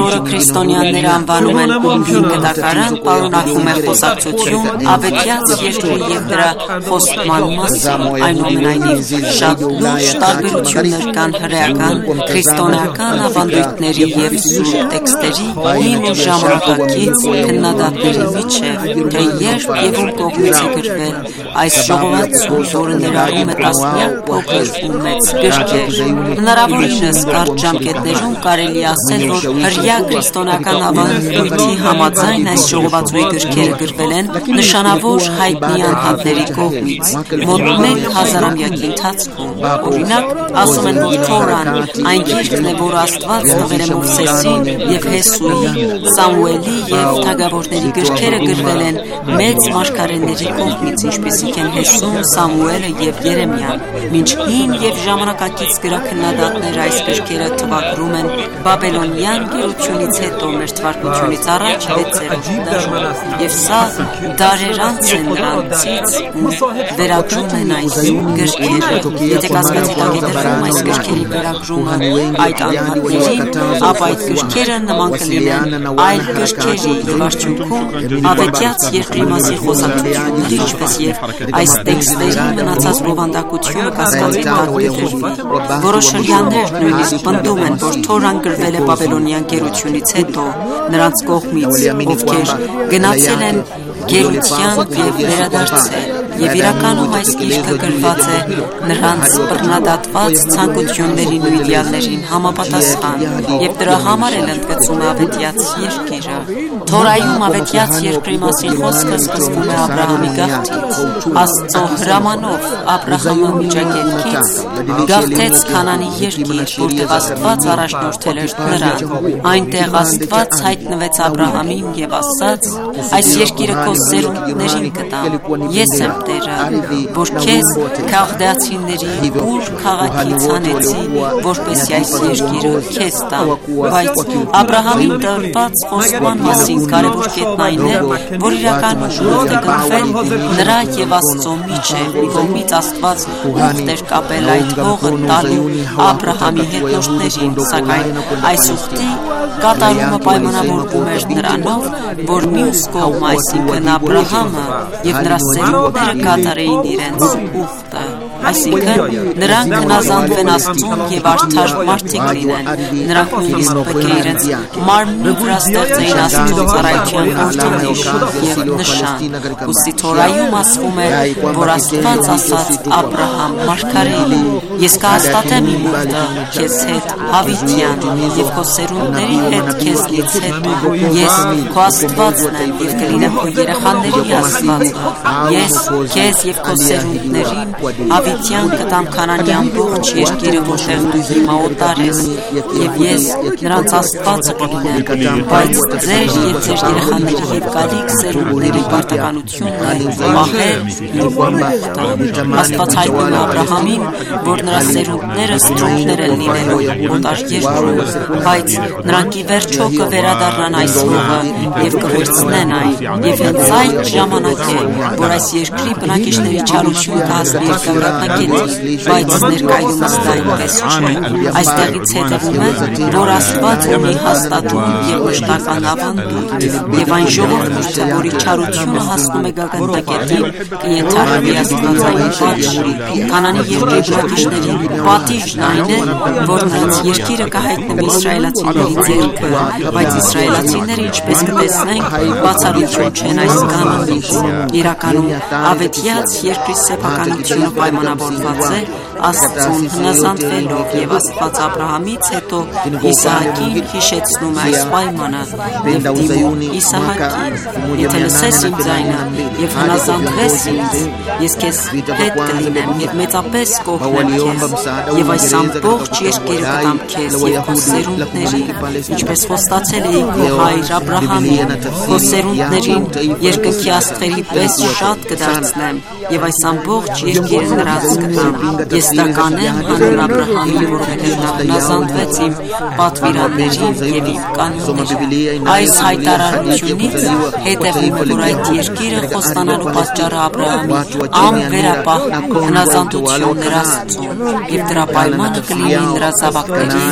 որը քրիստոնյաները անվանում են հին գտակարան, պարունակում է խոսակցություն, ավետյաց երկրի և դրա խոստման մասին, այնուամենայնիվ շատ լուրջ տարբերություններ կան հրեական, քրիստոնեական ավանդույթների և սուրբ տեքստերի հին ու ժամանակակից քննադատների միջև, թե երբ և ում կողմից է գրվել այս ժողովածուն, որը ներառում է տասնյակ փոքր ու մեծ գրքեր։ Հնարավորինս կարճ ժամկետներում կարելի է ասել, որ հրեա քրիստոնեական ավանդույթի համաձայն այս ժողովածուի գրքերը գրվել են նշանավոր հայտնի անհատների կողմից մոտ մեկ հազարամյակի ընթացքում։ Օրինակ, ասում են, որ Թորան այն գիրքն է, որը Աստված տվել է Մովսեսին և Հեսուի, Սամուելի և թագավորների գրքերը գրվել են մեծ մարգարեների կողմից, ինչպիսիք են Հեսուն, Սամուելը և Երեմիան։ Մինչ հին և ժամանակակից գրաքննադատներ այս գրքերը թվագրում են բաբելոնյան գերությունից հետո մեր թվարկությունից առաջ վեցերորդ դարում, և սա դարեր անց են նրանցից վերագրում են այս գրքերը։ Եթե կասկածի տակ է դրվում այս գրքերի վերագրումը այդ անհատներին, ապա այդ գրքերը նման կլինեն այլ գրքերի և արդյունքում ավետյաց երկրի մասին խոսակցությունների, ինչպես և այս տեքստերի մնացած բովանդակությունը կասկածի տակ կդրվի։ Որոշ հրեաներ նույնիսկ պնդում են, որ Թորան գրվել է բաբելոնյան գերությունից հետո նրանց կողմից, ովքեր գնացել են գերության և վերադարձել, և իրականում այս գիրքը գրված է նրանց բռնադատված ցանկություններին ու իդեալներին համապատասխան, և դրա համար էլ ընդգծում է ավետյաց երկիրը։ Թորայում ավետյաց երկրի մասին խոսքը սկսվում է Աբրահամի գաղթից։ Աստծո հրամանով Աբրահամը միջակետքից գաղթեց Քանանի երկիր, որտեղ Աստված առաջնորդել էր նրան։ Այնտեղ Աստված հայտնվեց Աբրահամին և ասաց. «Այս երկիրը քո սերունդներին կտամ, ես եմ Տերը, որ քեզ քաղդեացիների Ուր քաղաքից հանեցի, որպեսզի այս երկիրը քեզ տամ»։ Բայց Աբրահամին տրված խոստման մասին կարևոր կետն այն է, որ իրականում ուխտ է գտնվել նրա և Աստծո միջև։ Մի կողմից Աստված ուխտ էր կապել այդ հողը տալու Աբրահամի հետնորդներին, սակայն այս ուխտի կատարումը պայմանավորվում էր նրանով, որ մյուս կողմը, այսինքն Աբրահամը և նրա սերունդները կատարեին իրենց ուխտը, այսինքն նրանք հնազանդվեն Աստծուն և արդար մարդիկ լինեն։ Նրանք նույնիսկ պետք է իրենց մարմնի վրա ստեղծեին Աստծո ծառայության որդանիշ և նշան։ Ուստի Թորայում ասվում է, որ Աստված ասաց Աբրահամ մարգարեին. «Ես կհաստատեմ իմ ուխտը քեզ հետ հավիտյան և քո սերունդների հետ քեզնից հետո։ Ես քո Աստվածն եմ և կլինեմ քո երեխաների Աստվածը։ Ես քեզ և քո սերունդներին հավիտյան կտամ Քանանի ամբողջ երկիրը, որտեղ դու հիմա օտար ես, և ես նրանց Աստվածը կլինեմ, բայց ձեր և ձեր երեխաների և գալիք սերունդների պարտականությունն է պահել իմ ուխտը»։ Աստված հայտնում է Աբրահամին, որ նրա սերունդները ստրուկներ են լինելու օտար երկրում, բայց նրանք ի վերջո կվերադառնան այս հողը և կվերցնեն այն, և հենց այդ ժամանակ է, որ այս երկրի բնակիչների չարությունը կհասնի իր գագաթնակետին, բայց ներկայումս դա այնպես չէ։ Այստեղից հետևում է, որ Աստված ունի հաստատուն և մշտական ավանդույթ, և այն ժողովուրդը, որի չարությունը հասնում է գագաթնակետին, կենթարկվի աստվածային պատժի։ Քանանի երկրի բնակիչների պատիժն այն է, որ նրանց երկիրը կհայտնվի իսրայելացիների ձեռքը, բայց իսրայելացիները, ինչպես կտեսնենք, բացառություն չեն այս կանոնից։ Իրականում ավետյաց երկրի սեփականությունը պայմանավորված է Աստծուն հնազանդվելով, և Աստված Աբրահամից հետո Իսահակին հիշեցնում է այս պայմանը և դիմում Իսահակին. «Եթե լսես իմ ձայնը և հնազանդվես ինձ, ես քեզ հետ կլինեմ և մեծապես կօգնեմ քեզ, և այս ամբողջ երկիրը կտամ քեզ և քո սերունդներին, ինչպես խոստացել էի քո հայր Աբրահամին, քո սերունդներին երկնքի աստղերի պես շատ կդարձնեմ եւ այս ամբողջ երկիրը նրանց կտամ։ Ես դա կանեմ հանուն Աբրահամի, որովհետեւ նա հնազանդվեց իմ պատվիրաններին եւ իմ կանոններին։ Այս հայտարարությունից հետևում է, որ այդ երկիրը խոստանալու պատճառը Աբրահամի անվերապահ հնազանդություն նրա Աստծուն եւ դրա պայմանը կլինի նրա զավակների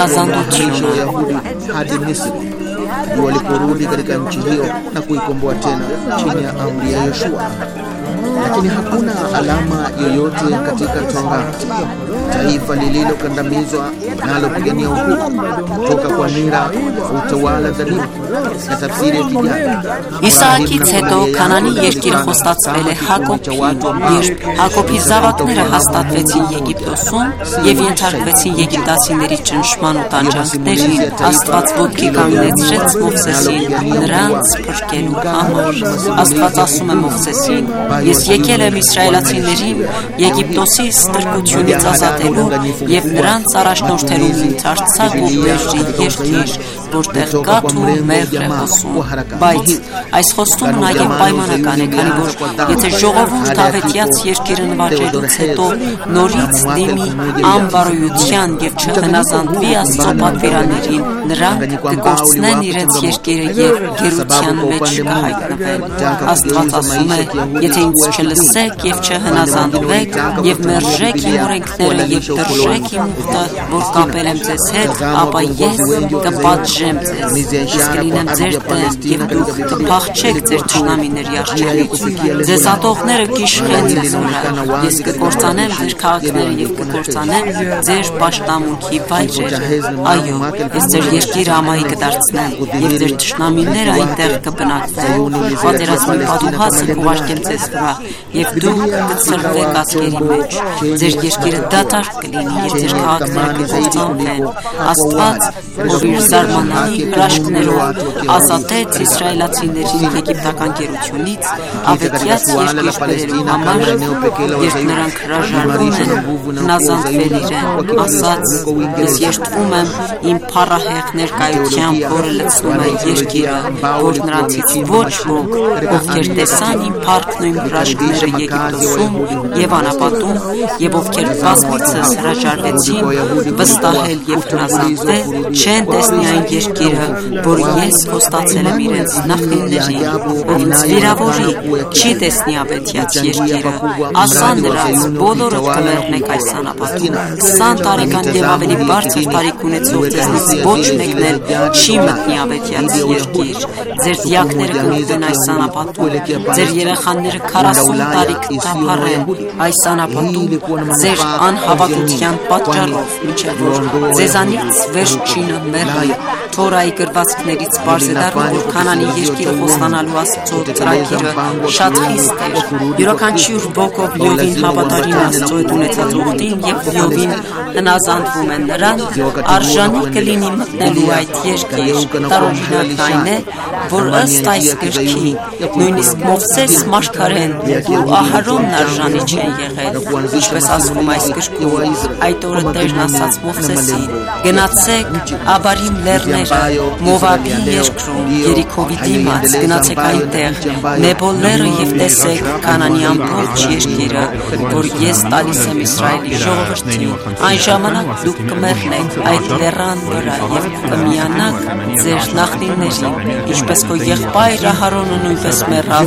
hnazandությունը. Waliporudi katika nchi hiyo na kuikomboa tena chini ya amri ya Yoshua. Lakini hakuna alama yoyote katika Torati. Taifa lililokandamizwa linalopigania uhuru kutoka kwa nira utawala dhalimu na tafsiri ya kijana. Իսահակից հետո Քանանի երկիրը խոստացվել է Հակոբին, երբ Հակոբի զավակները հաստատվեցին Եգիպտոսում եւ ենթարկվեցին եգիպտացիների ճնշման ու տանջանքներին, Աստված ոտքի կանգնեցրեց Մովսեսին նրանց փրկելու համար։ Աստված ասում է Մովսեսին. Ես եկել եմ իսրայելացիներին Եգիպտոսի ստրկությունից ազատելու եւ նրանց առաջնորդելու ընդարձակ ու բերրի երկիր, որտեղ կաթ ու մեղր է հոսում։ Բայց այս խոստումը նաեւ պայմանական է, քանի որ եթե ժողովուրդ ավետյաց երկիրը նվաճելուց հետո նորից դիմի անբարոյության եւ չհնազանդվի Աստծո պատվիրաններին, նրանք կկորցնեն իրենց երկիրը եւ գերության մեջ կհայտնվեն։ Աստված ասում է. եթե ինձ չլսեք եւ չհնազանդվեք եւ մերժեք իմ օրենքները եւ դրժեք իմ ուխտը, որ կապել եմ ձեզ հետ, ապա ես կպատժեմ ձեզ, ես կլինեմ ձեր տեր եւ դուք կփախչեք ձեր թշնամիների առջևից, ձեզ ատողները կիշխեն ձեզ վրա, ես կկործանեմ ձեր քաղաքները եւ կկործանեմ ձեր պաշտամունքի վայրերը։ Այո, ես ձեր երկիրը ամայի կդարձնեմ եւ ձեր թշնամիները այնտեղ կբնակվեն, պատերազմի պատուհասը կուղարկեմ ձեզ վրա եւ դուք կցրվեք ազգերի մեջ, ձեր երկիրը դատարկ կլինի եւ ձեր քաղաքները կկործանվեն։ Աստված, ով իր զարմանալի հրաշքներով ազատեց իսրայելացիներին եգիպտական գերությունից, ավետյաց երկիր բերելու համար, երբ նրանք հրաժարվում են հնազանդվել իրեն, ասաց. ես երդվում եմ իմ փառահեղ ներկայությամբ, որը լցնում է երկիրը, որ նրանցից ոչ ոք, ովքեր տեսան իմ փառքն ու իմ հրաշքները Եգիպտոսում եւ անապատում, եւ ովքեր բազմիցս հրաժարվեցին վստահել եւ հնազանդվել, չեն տեսնի այն երկիրը, որ ես խոստացել եմ իրենց նախնիներին, ինձ վիրավորի, չի տեսնի ավետյաց երկիրը, ասա նրանց, բոլորդ կմեռնեք այս անապատում, քսան տարեկան եւ ավելի բարձր տարիք ունեցող ձեզնից ոչ մեկն էլ չի մտնի ավետյաց երկիր, ձեր դիակները կմտնեն այս անապատում, ձեր երեխաները քառասուն տարի կտապարեն այս անապատում, ձեր անհավատության պատճառով, մինչև որ ձեզանից վերջինը մեռնի։ Թորայի գրվածքներից պարզ է դառնում, որ Քանանի երկիրը խոստանալու Աստծո ծրագիրը շատ խիստ էր։ Յուրաքանչյուր ոք ով լիովին հավատարիմ Աստծո հետ ունեցած ուխտին եւ լիովին հնազանդվում են նրան, արժանի կլինի մտնելու այդ երկիր։ Տարօրինակն այն է, որ ըստ այս գրքի նույնիսկ Մովսես մարգարեն ու Ահարոնն արժանի չեն եղել, ինչպես ասվում այս գրքում։ Այդ օրը Տերն ասաց Մովսեսին. գնացեք Աբարիմ լեռները, Մովաբի երկրում, Երիքովի դիմաց, գնացեք այնտեղ, Նեբոլ լեռը եւ տեսեք Քանանի ամբողջ երկիրը, որ ես տալիս եմ Իսրայելի ժողովրդին։ Այն ժամանակ դուք կմեռնեք այդ լեռան վրա եւ կմիանաք ձեր նախնիներին, ինչպես քո եղբայր Ահարոնը նույնպես մեռավ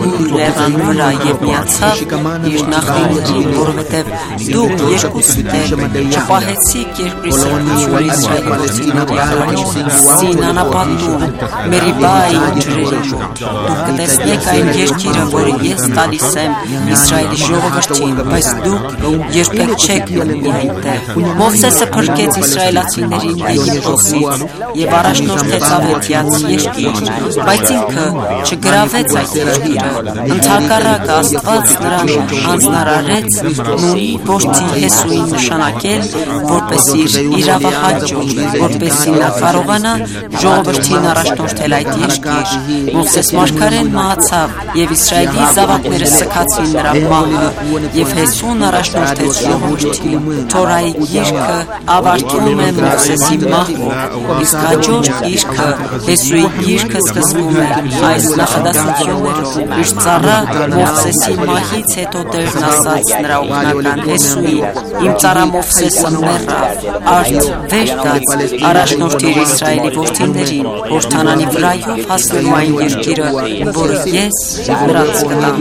լեռան վրա եւ միացավ իր նախնիներին, որովհետեւ դուք երկուսն էլ չպահեցիք երկրի սրբությունը Իսրայելի որդիների Սինանապատում, Մերիբայի ջրերի մոտ։ Դուք կտեսնեք այն երկիրը, որը ես տալիս եմ Իսրայելի ժողովրդին, բայց դուք երբեք չեք մտնի այնտեղ։ Մովսեսը փրկեց իսրայելացիներին Եգիպտոսից եւ առաջնորդեց ավետյաց երկիր, բայց ինքը չգրավեց այդ երկիրը։ Ընդհակառակը Աստված նրան հանձնարարեց Նունի որդի Հեսուին նշանակել, որպես իր իրավահաջող, որպեսզի նա կարող կարողանա ժողովրդին առաջնորդել այդ երկիր։ Մովսես մարգարեն մահացավ, եւ Իսրայելի զավակները սքացին նրա մահը, եւ Հեսուն առաջնորդեց ժողովրդին։ Թորայի գիրքը ավարտվում է Մովսեսի մահով, իսկ հաջորդ գիրքը Հեսուի գիրքը սկսվում է այս նախադասություններով. իր ծառա Մովսեսի մահից հետո Տերն ասաց նրա օգնական Հեսուին. իմ ծառա Մովսեսը մեռավ, արդ վեր կաց, առաջնորդիր Իսրայելի որդիներին, որ Թանանի վրայով հասնելու այն երկիրը, որը ես նրանց կտամ։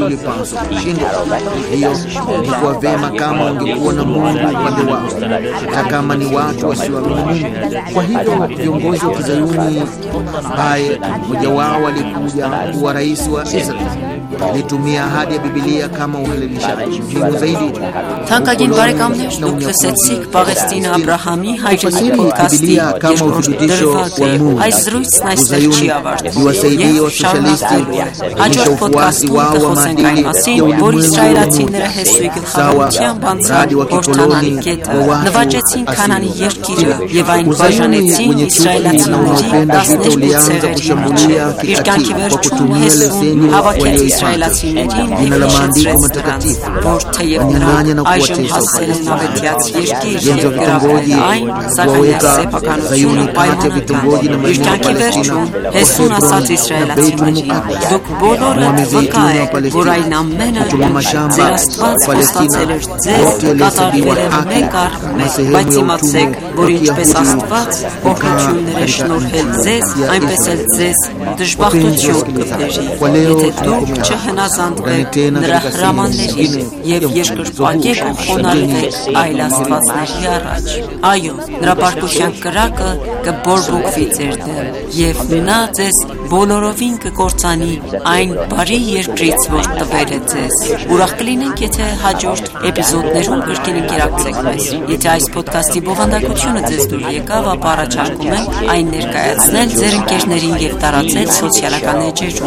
Ilikuwa vema kama ungekuwa na Mungu upande wao, hata kama ni watu wasioamini. Kwa hivyo viongozi wa Kizayuni ambaye mmoja wao alikuja kuwa rais wa Israeli alitumia ahadi ya Biblia kama uhalalishaji. Muhimu zaidi, Թանկագին բարեկամներ, դուք լսեցիք Պաղեստինը Աբրահամի հայրենի ոդքասթի երկրորդ դրվագը։ Այս զրույցն այստեղ չի ավարտվում եւ շարունակվելու է։ Հաջորդ ոդքասթում կխոսենք այն մասին, որ իսրայելացիները Հեսուի գլխավորությամբ անցան Հորդանանի գետը, նվաճեցին Քանանի երկիրը եւ այն բաժանեցին իսրայելացիների տասներկու ցեղերի միջեւ։ Իր կյանքի վերջում Հեսուն հավաքեց իսրայելացիներին եւ հիշեցրեց նրանց, որ թեև նրանք այժմ հասել են ավետյաց երկիր եւ գրավել այն, սակայն սեփականությունը պայմանական։ Իր կյանքի վերջում Հեսուն ասաց իսրայելացիներին. դուք բոլորդ վկա եք, որ այն ամենը ձեր Աստված խոստացել էր ձեզ, կատարվել է մեկ առ մեկ, բայց իմացեք, որ ինչպես Աստված օգնություններ է շնորհել ձեզ, այնպես էլ ձեզ դժբախտություն կբերի, եթե դուք չհնազանդվեք նրա հրամաններին եւ երկրպագեք ու խոնարհվեք այլ աստվածների առաջ։ Այո, նրա բարկության կրակը կբորբոքվի ձեր դեմ եւ նա ձեզ բոլորովին կկործանի այն բարի երկրից, որ տվել է ձեզ։ Ուրախ կլինենք, եթե հաջորդ էպիզոդներում կրկին ընկերակցեք մեզ։ Եթե այս ոդքասթի բովանդակությունը ձեզ դուր եկավ, ապա առաջարկում ենք այն ներկայացնել ձեր ընկերներին եւ տարածել սոցիալական էջերում։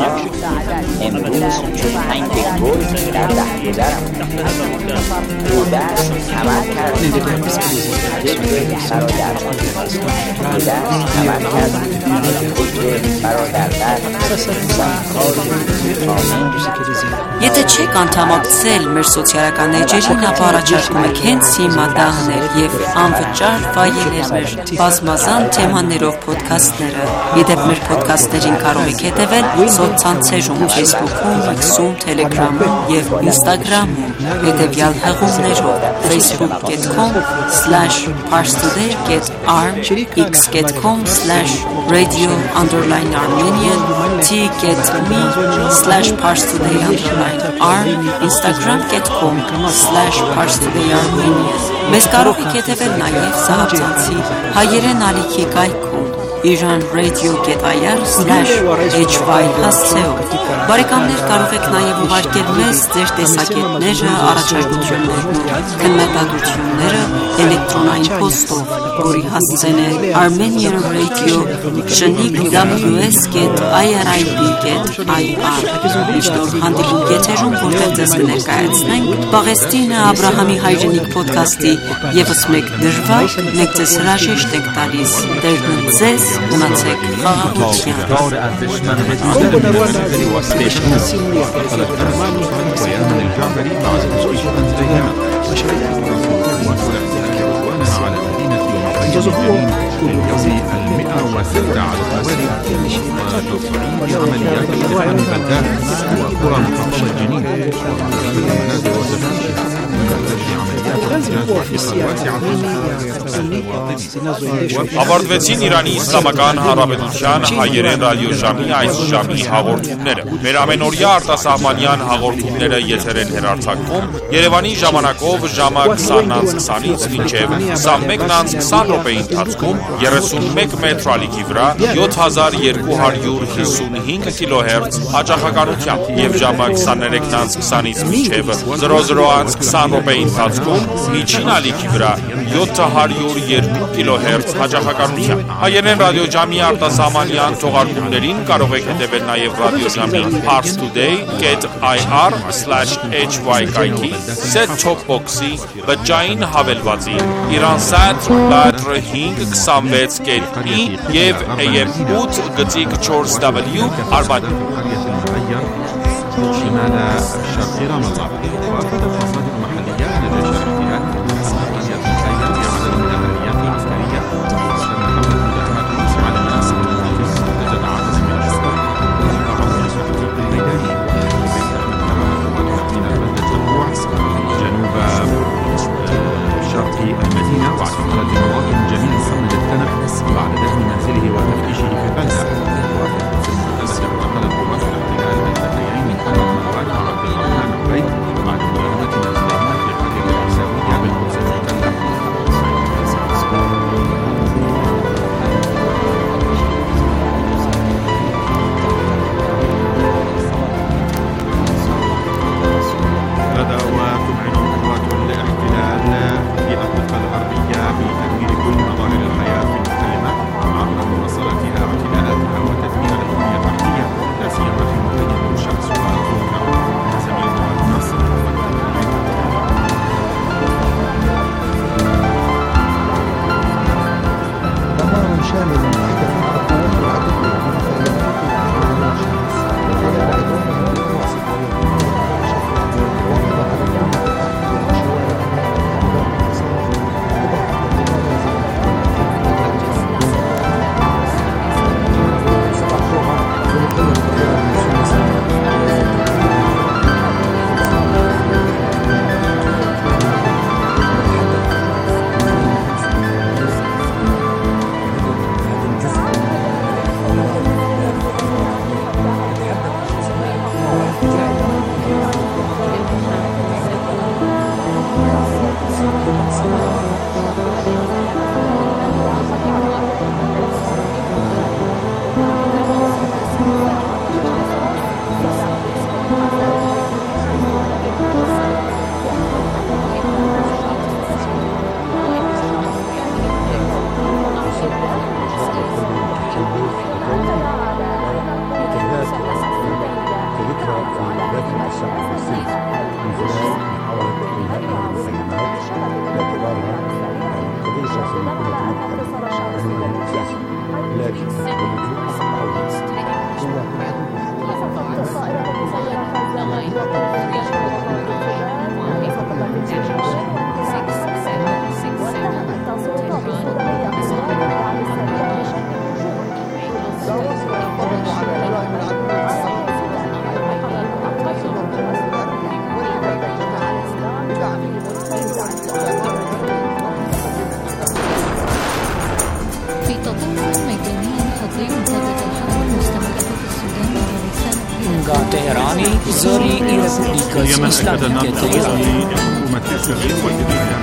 Եթե չեք անդամակցել մեր սոցիալական էջերին, ապա առաջարկում ենք հենց հիմա դա անել եւ անվճար վայելել մեր բազմազան թեմաներով ոդքասթները։ Եթե մեր ոդքասթներին կարող եք հետևել սոցցանցերում, Facebook-ում, X-ում, Telegram-ում եւ Instagram-ում, հետեւյալ հղումներով facebook dot com slash parstoday dot arm, x dot com slash radio underline armenian, t dot me slash parstoday underline arm, instagram dot com slash parstoday armenian։ Մեզ կարող եք հետևել նաեւ սահապցանցի հայերեն ալիքի կայքում iran radio dot i r slash h y հասցեով։ Բարեկամներ, կարող եք նաև ուղարկել մեզ ձեր տեսակետները, առաջարկություններն ու քննադատությունները էլեկտրոնային փոստով, որի հասցեն է Armenian Radio շնիկ w s dot i r i b dot i r։ Միշտոր հանդիպում եթերում, որտեղ ձեզ կներկայացնենք Պաղեստինը Աբրահամի հայրենիք ոդքասթի եւս մեկ դրվագ, մեկ ձեզ հրաժեշտ ենք տալիս։ Տերն ձեզ մնացեք խաղաղությամբ։ المئة وستة على التوالي وتصعيد عمليات الدفع المبدأ وقرى محافظة جنين وتغيير المنازل وتفتيشها وتفشي عمليات الإنجاز والثقة الواسعة Ավարտվեցին Իրանի Իսլամական Հանրապետության հայերեն ռադիոժամի այս ժամի հաղորդումները։ Մեր ամենօրյա արտասահմանյան հաղորդումները եթեր են հեռարձակվում Երևանի ժամանակով ժամը քսանից քսանից մինչև քսանմեկը քսան րոպեի ընթացքում երեսունմեկ մետր ալիքի վրա յոթ հազար երկու հարյուր հիսունհինգ կիլոհերց հաճախականությամբ եւ ժամը քսաներեքից քսանից մինչև զրո զրո քսան րոպեի օրերի ընթացքում միջին ալիքի վրա յոթ հարյուր երկու կիլոհերց հաճախականությամբ։ Հայերեն ռադիոժամի արտասահմանյան թողարկումներին կարող եք հետևել նաև ռադիոժամի parstoday dot i r slash h y կայքի set-top box-ի բջջային հավելվածի Iransat բատր հինգ քսանվեց կետի և A M ութ գծիկ չորս W Արմանի شمال الشرق رام الله وأكد المصادر المحلية أن جيش الاحتلال أسرائيلية مسير بعدد من العمليات العسكرية وأن حملة المداهمات الرسم على مناصب المواطنين نتج عدد من الأسرى وأسرعوا بنسبة الميداني بين قوات من بلدة جنوب جنوب شرق المدينة واعتقلت المواطن جميل محمد التنح بعد دهن منزله وتفتيشه في البلدة التي اعتقلت قوات الاحتلال بلدتين من أحد المواد عبد الرحمن عبيد بعد مداهمة منزلهما في قرية العيساوية بالقدس المحتلة. غدا وتمعن قوات الاحتلال في الضفة الغربية بتدمير كل مظاهر الحياة في المسلمة عبر مواصلتها اعتداءاتها وتدمير البنية التحتية لا سيما في مخيم الشمس وطنجة زميلنا ناصر. دمار شامل اليمن أكد الناطق الرسمي حكومة إسرائيل والإدارة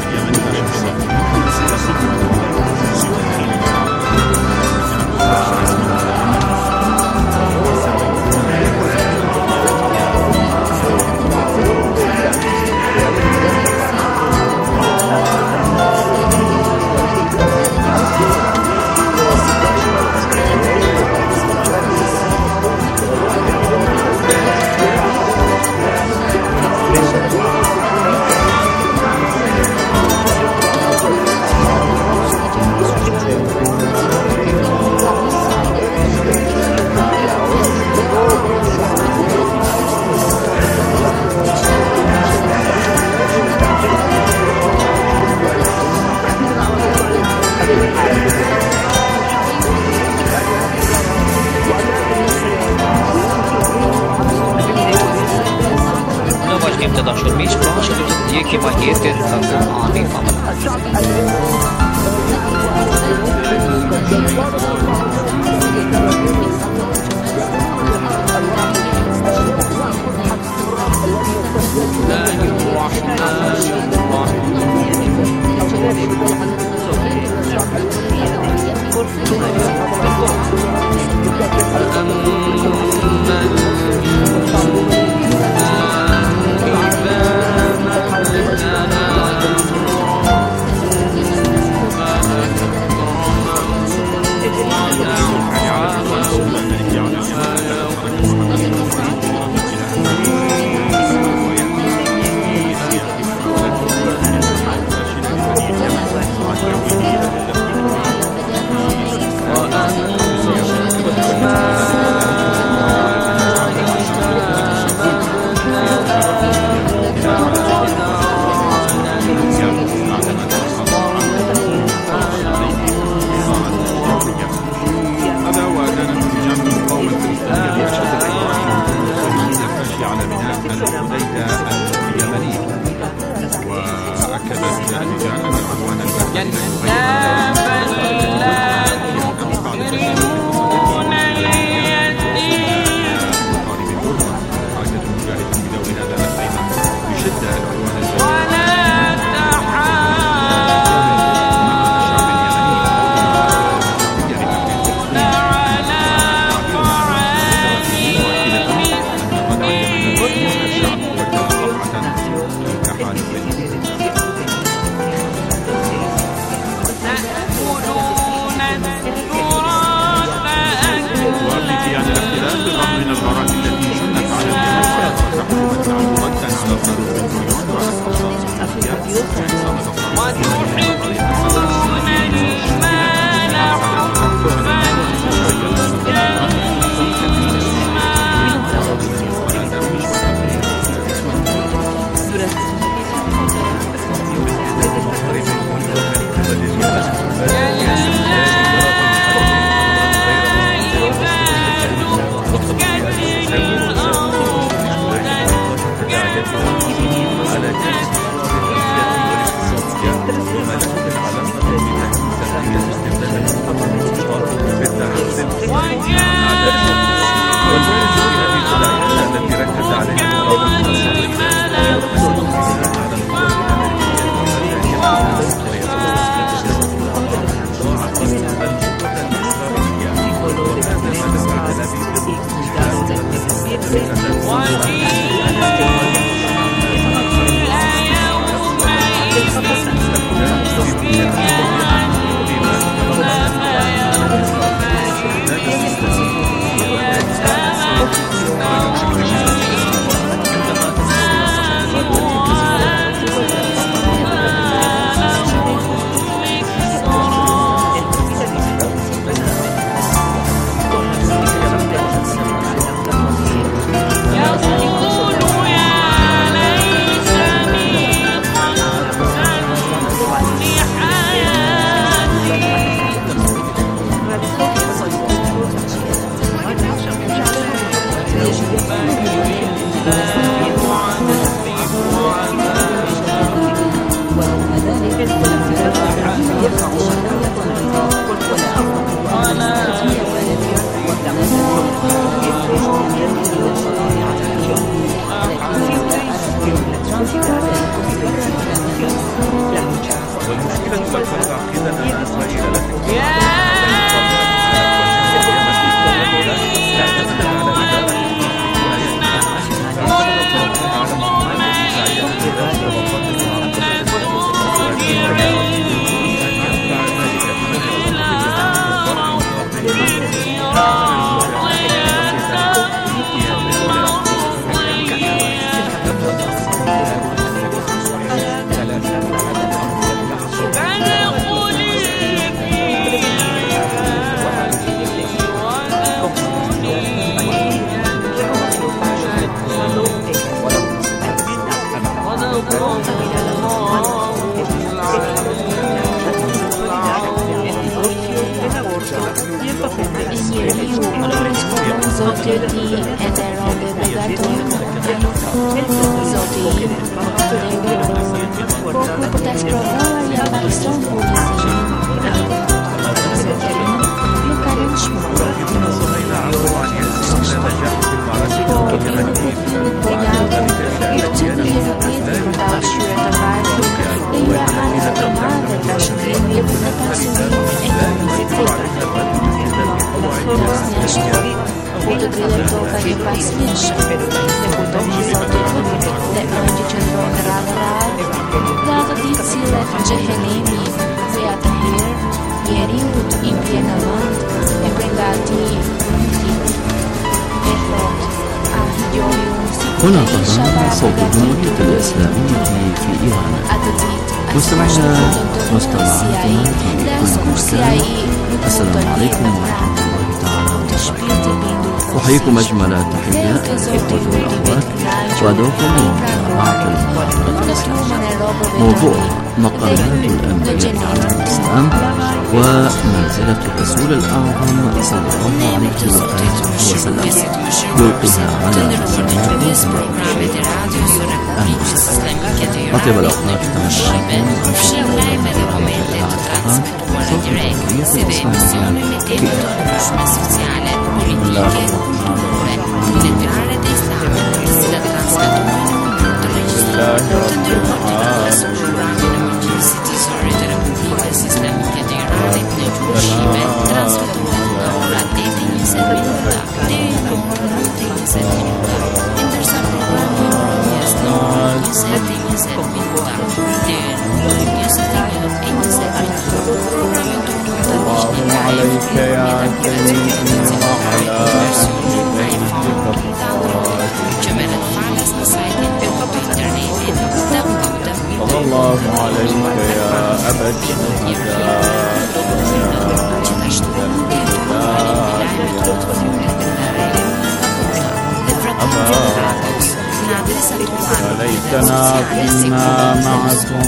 أما هنا طهران صوت الجمهورية الإسلامية في إيران. مستمعينا مستمعاتنا في كل مكان، السلام عليكم ورحمة الله تعالى وبركاته. أحييكم أجمل التحيات الإخوة والأخوات وأدعوكم لمتابعة المحاضرة الإسلامية. موضوع مقالات الأنبياء عليهم السلام ومنزلة الرسول الأعظم صلى الله عليه وسلم، يلقيها على السماء. أطيب الأوقات عليك يا كريم وعلى صلى الله عليك يا أبا الشهداء وليتنا كنا معكم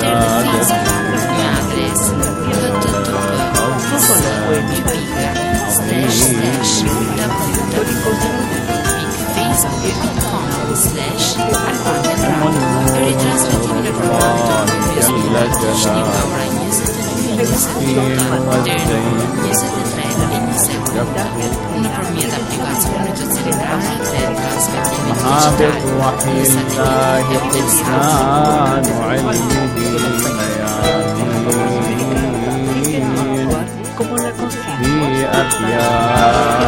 محابط وحي الله حسنان علمه ميامين في أبيات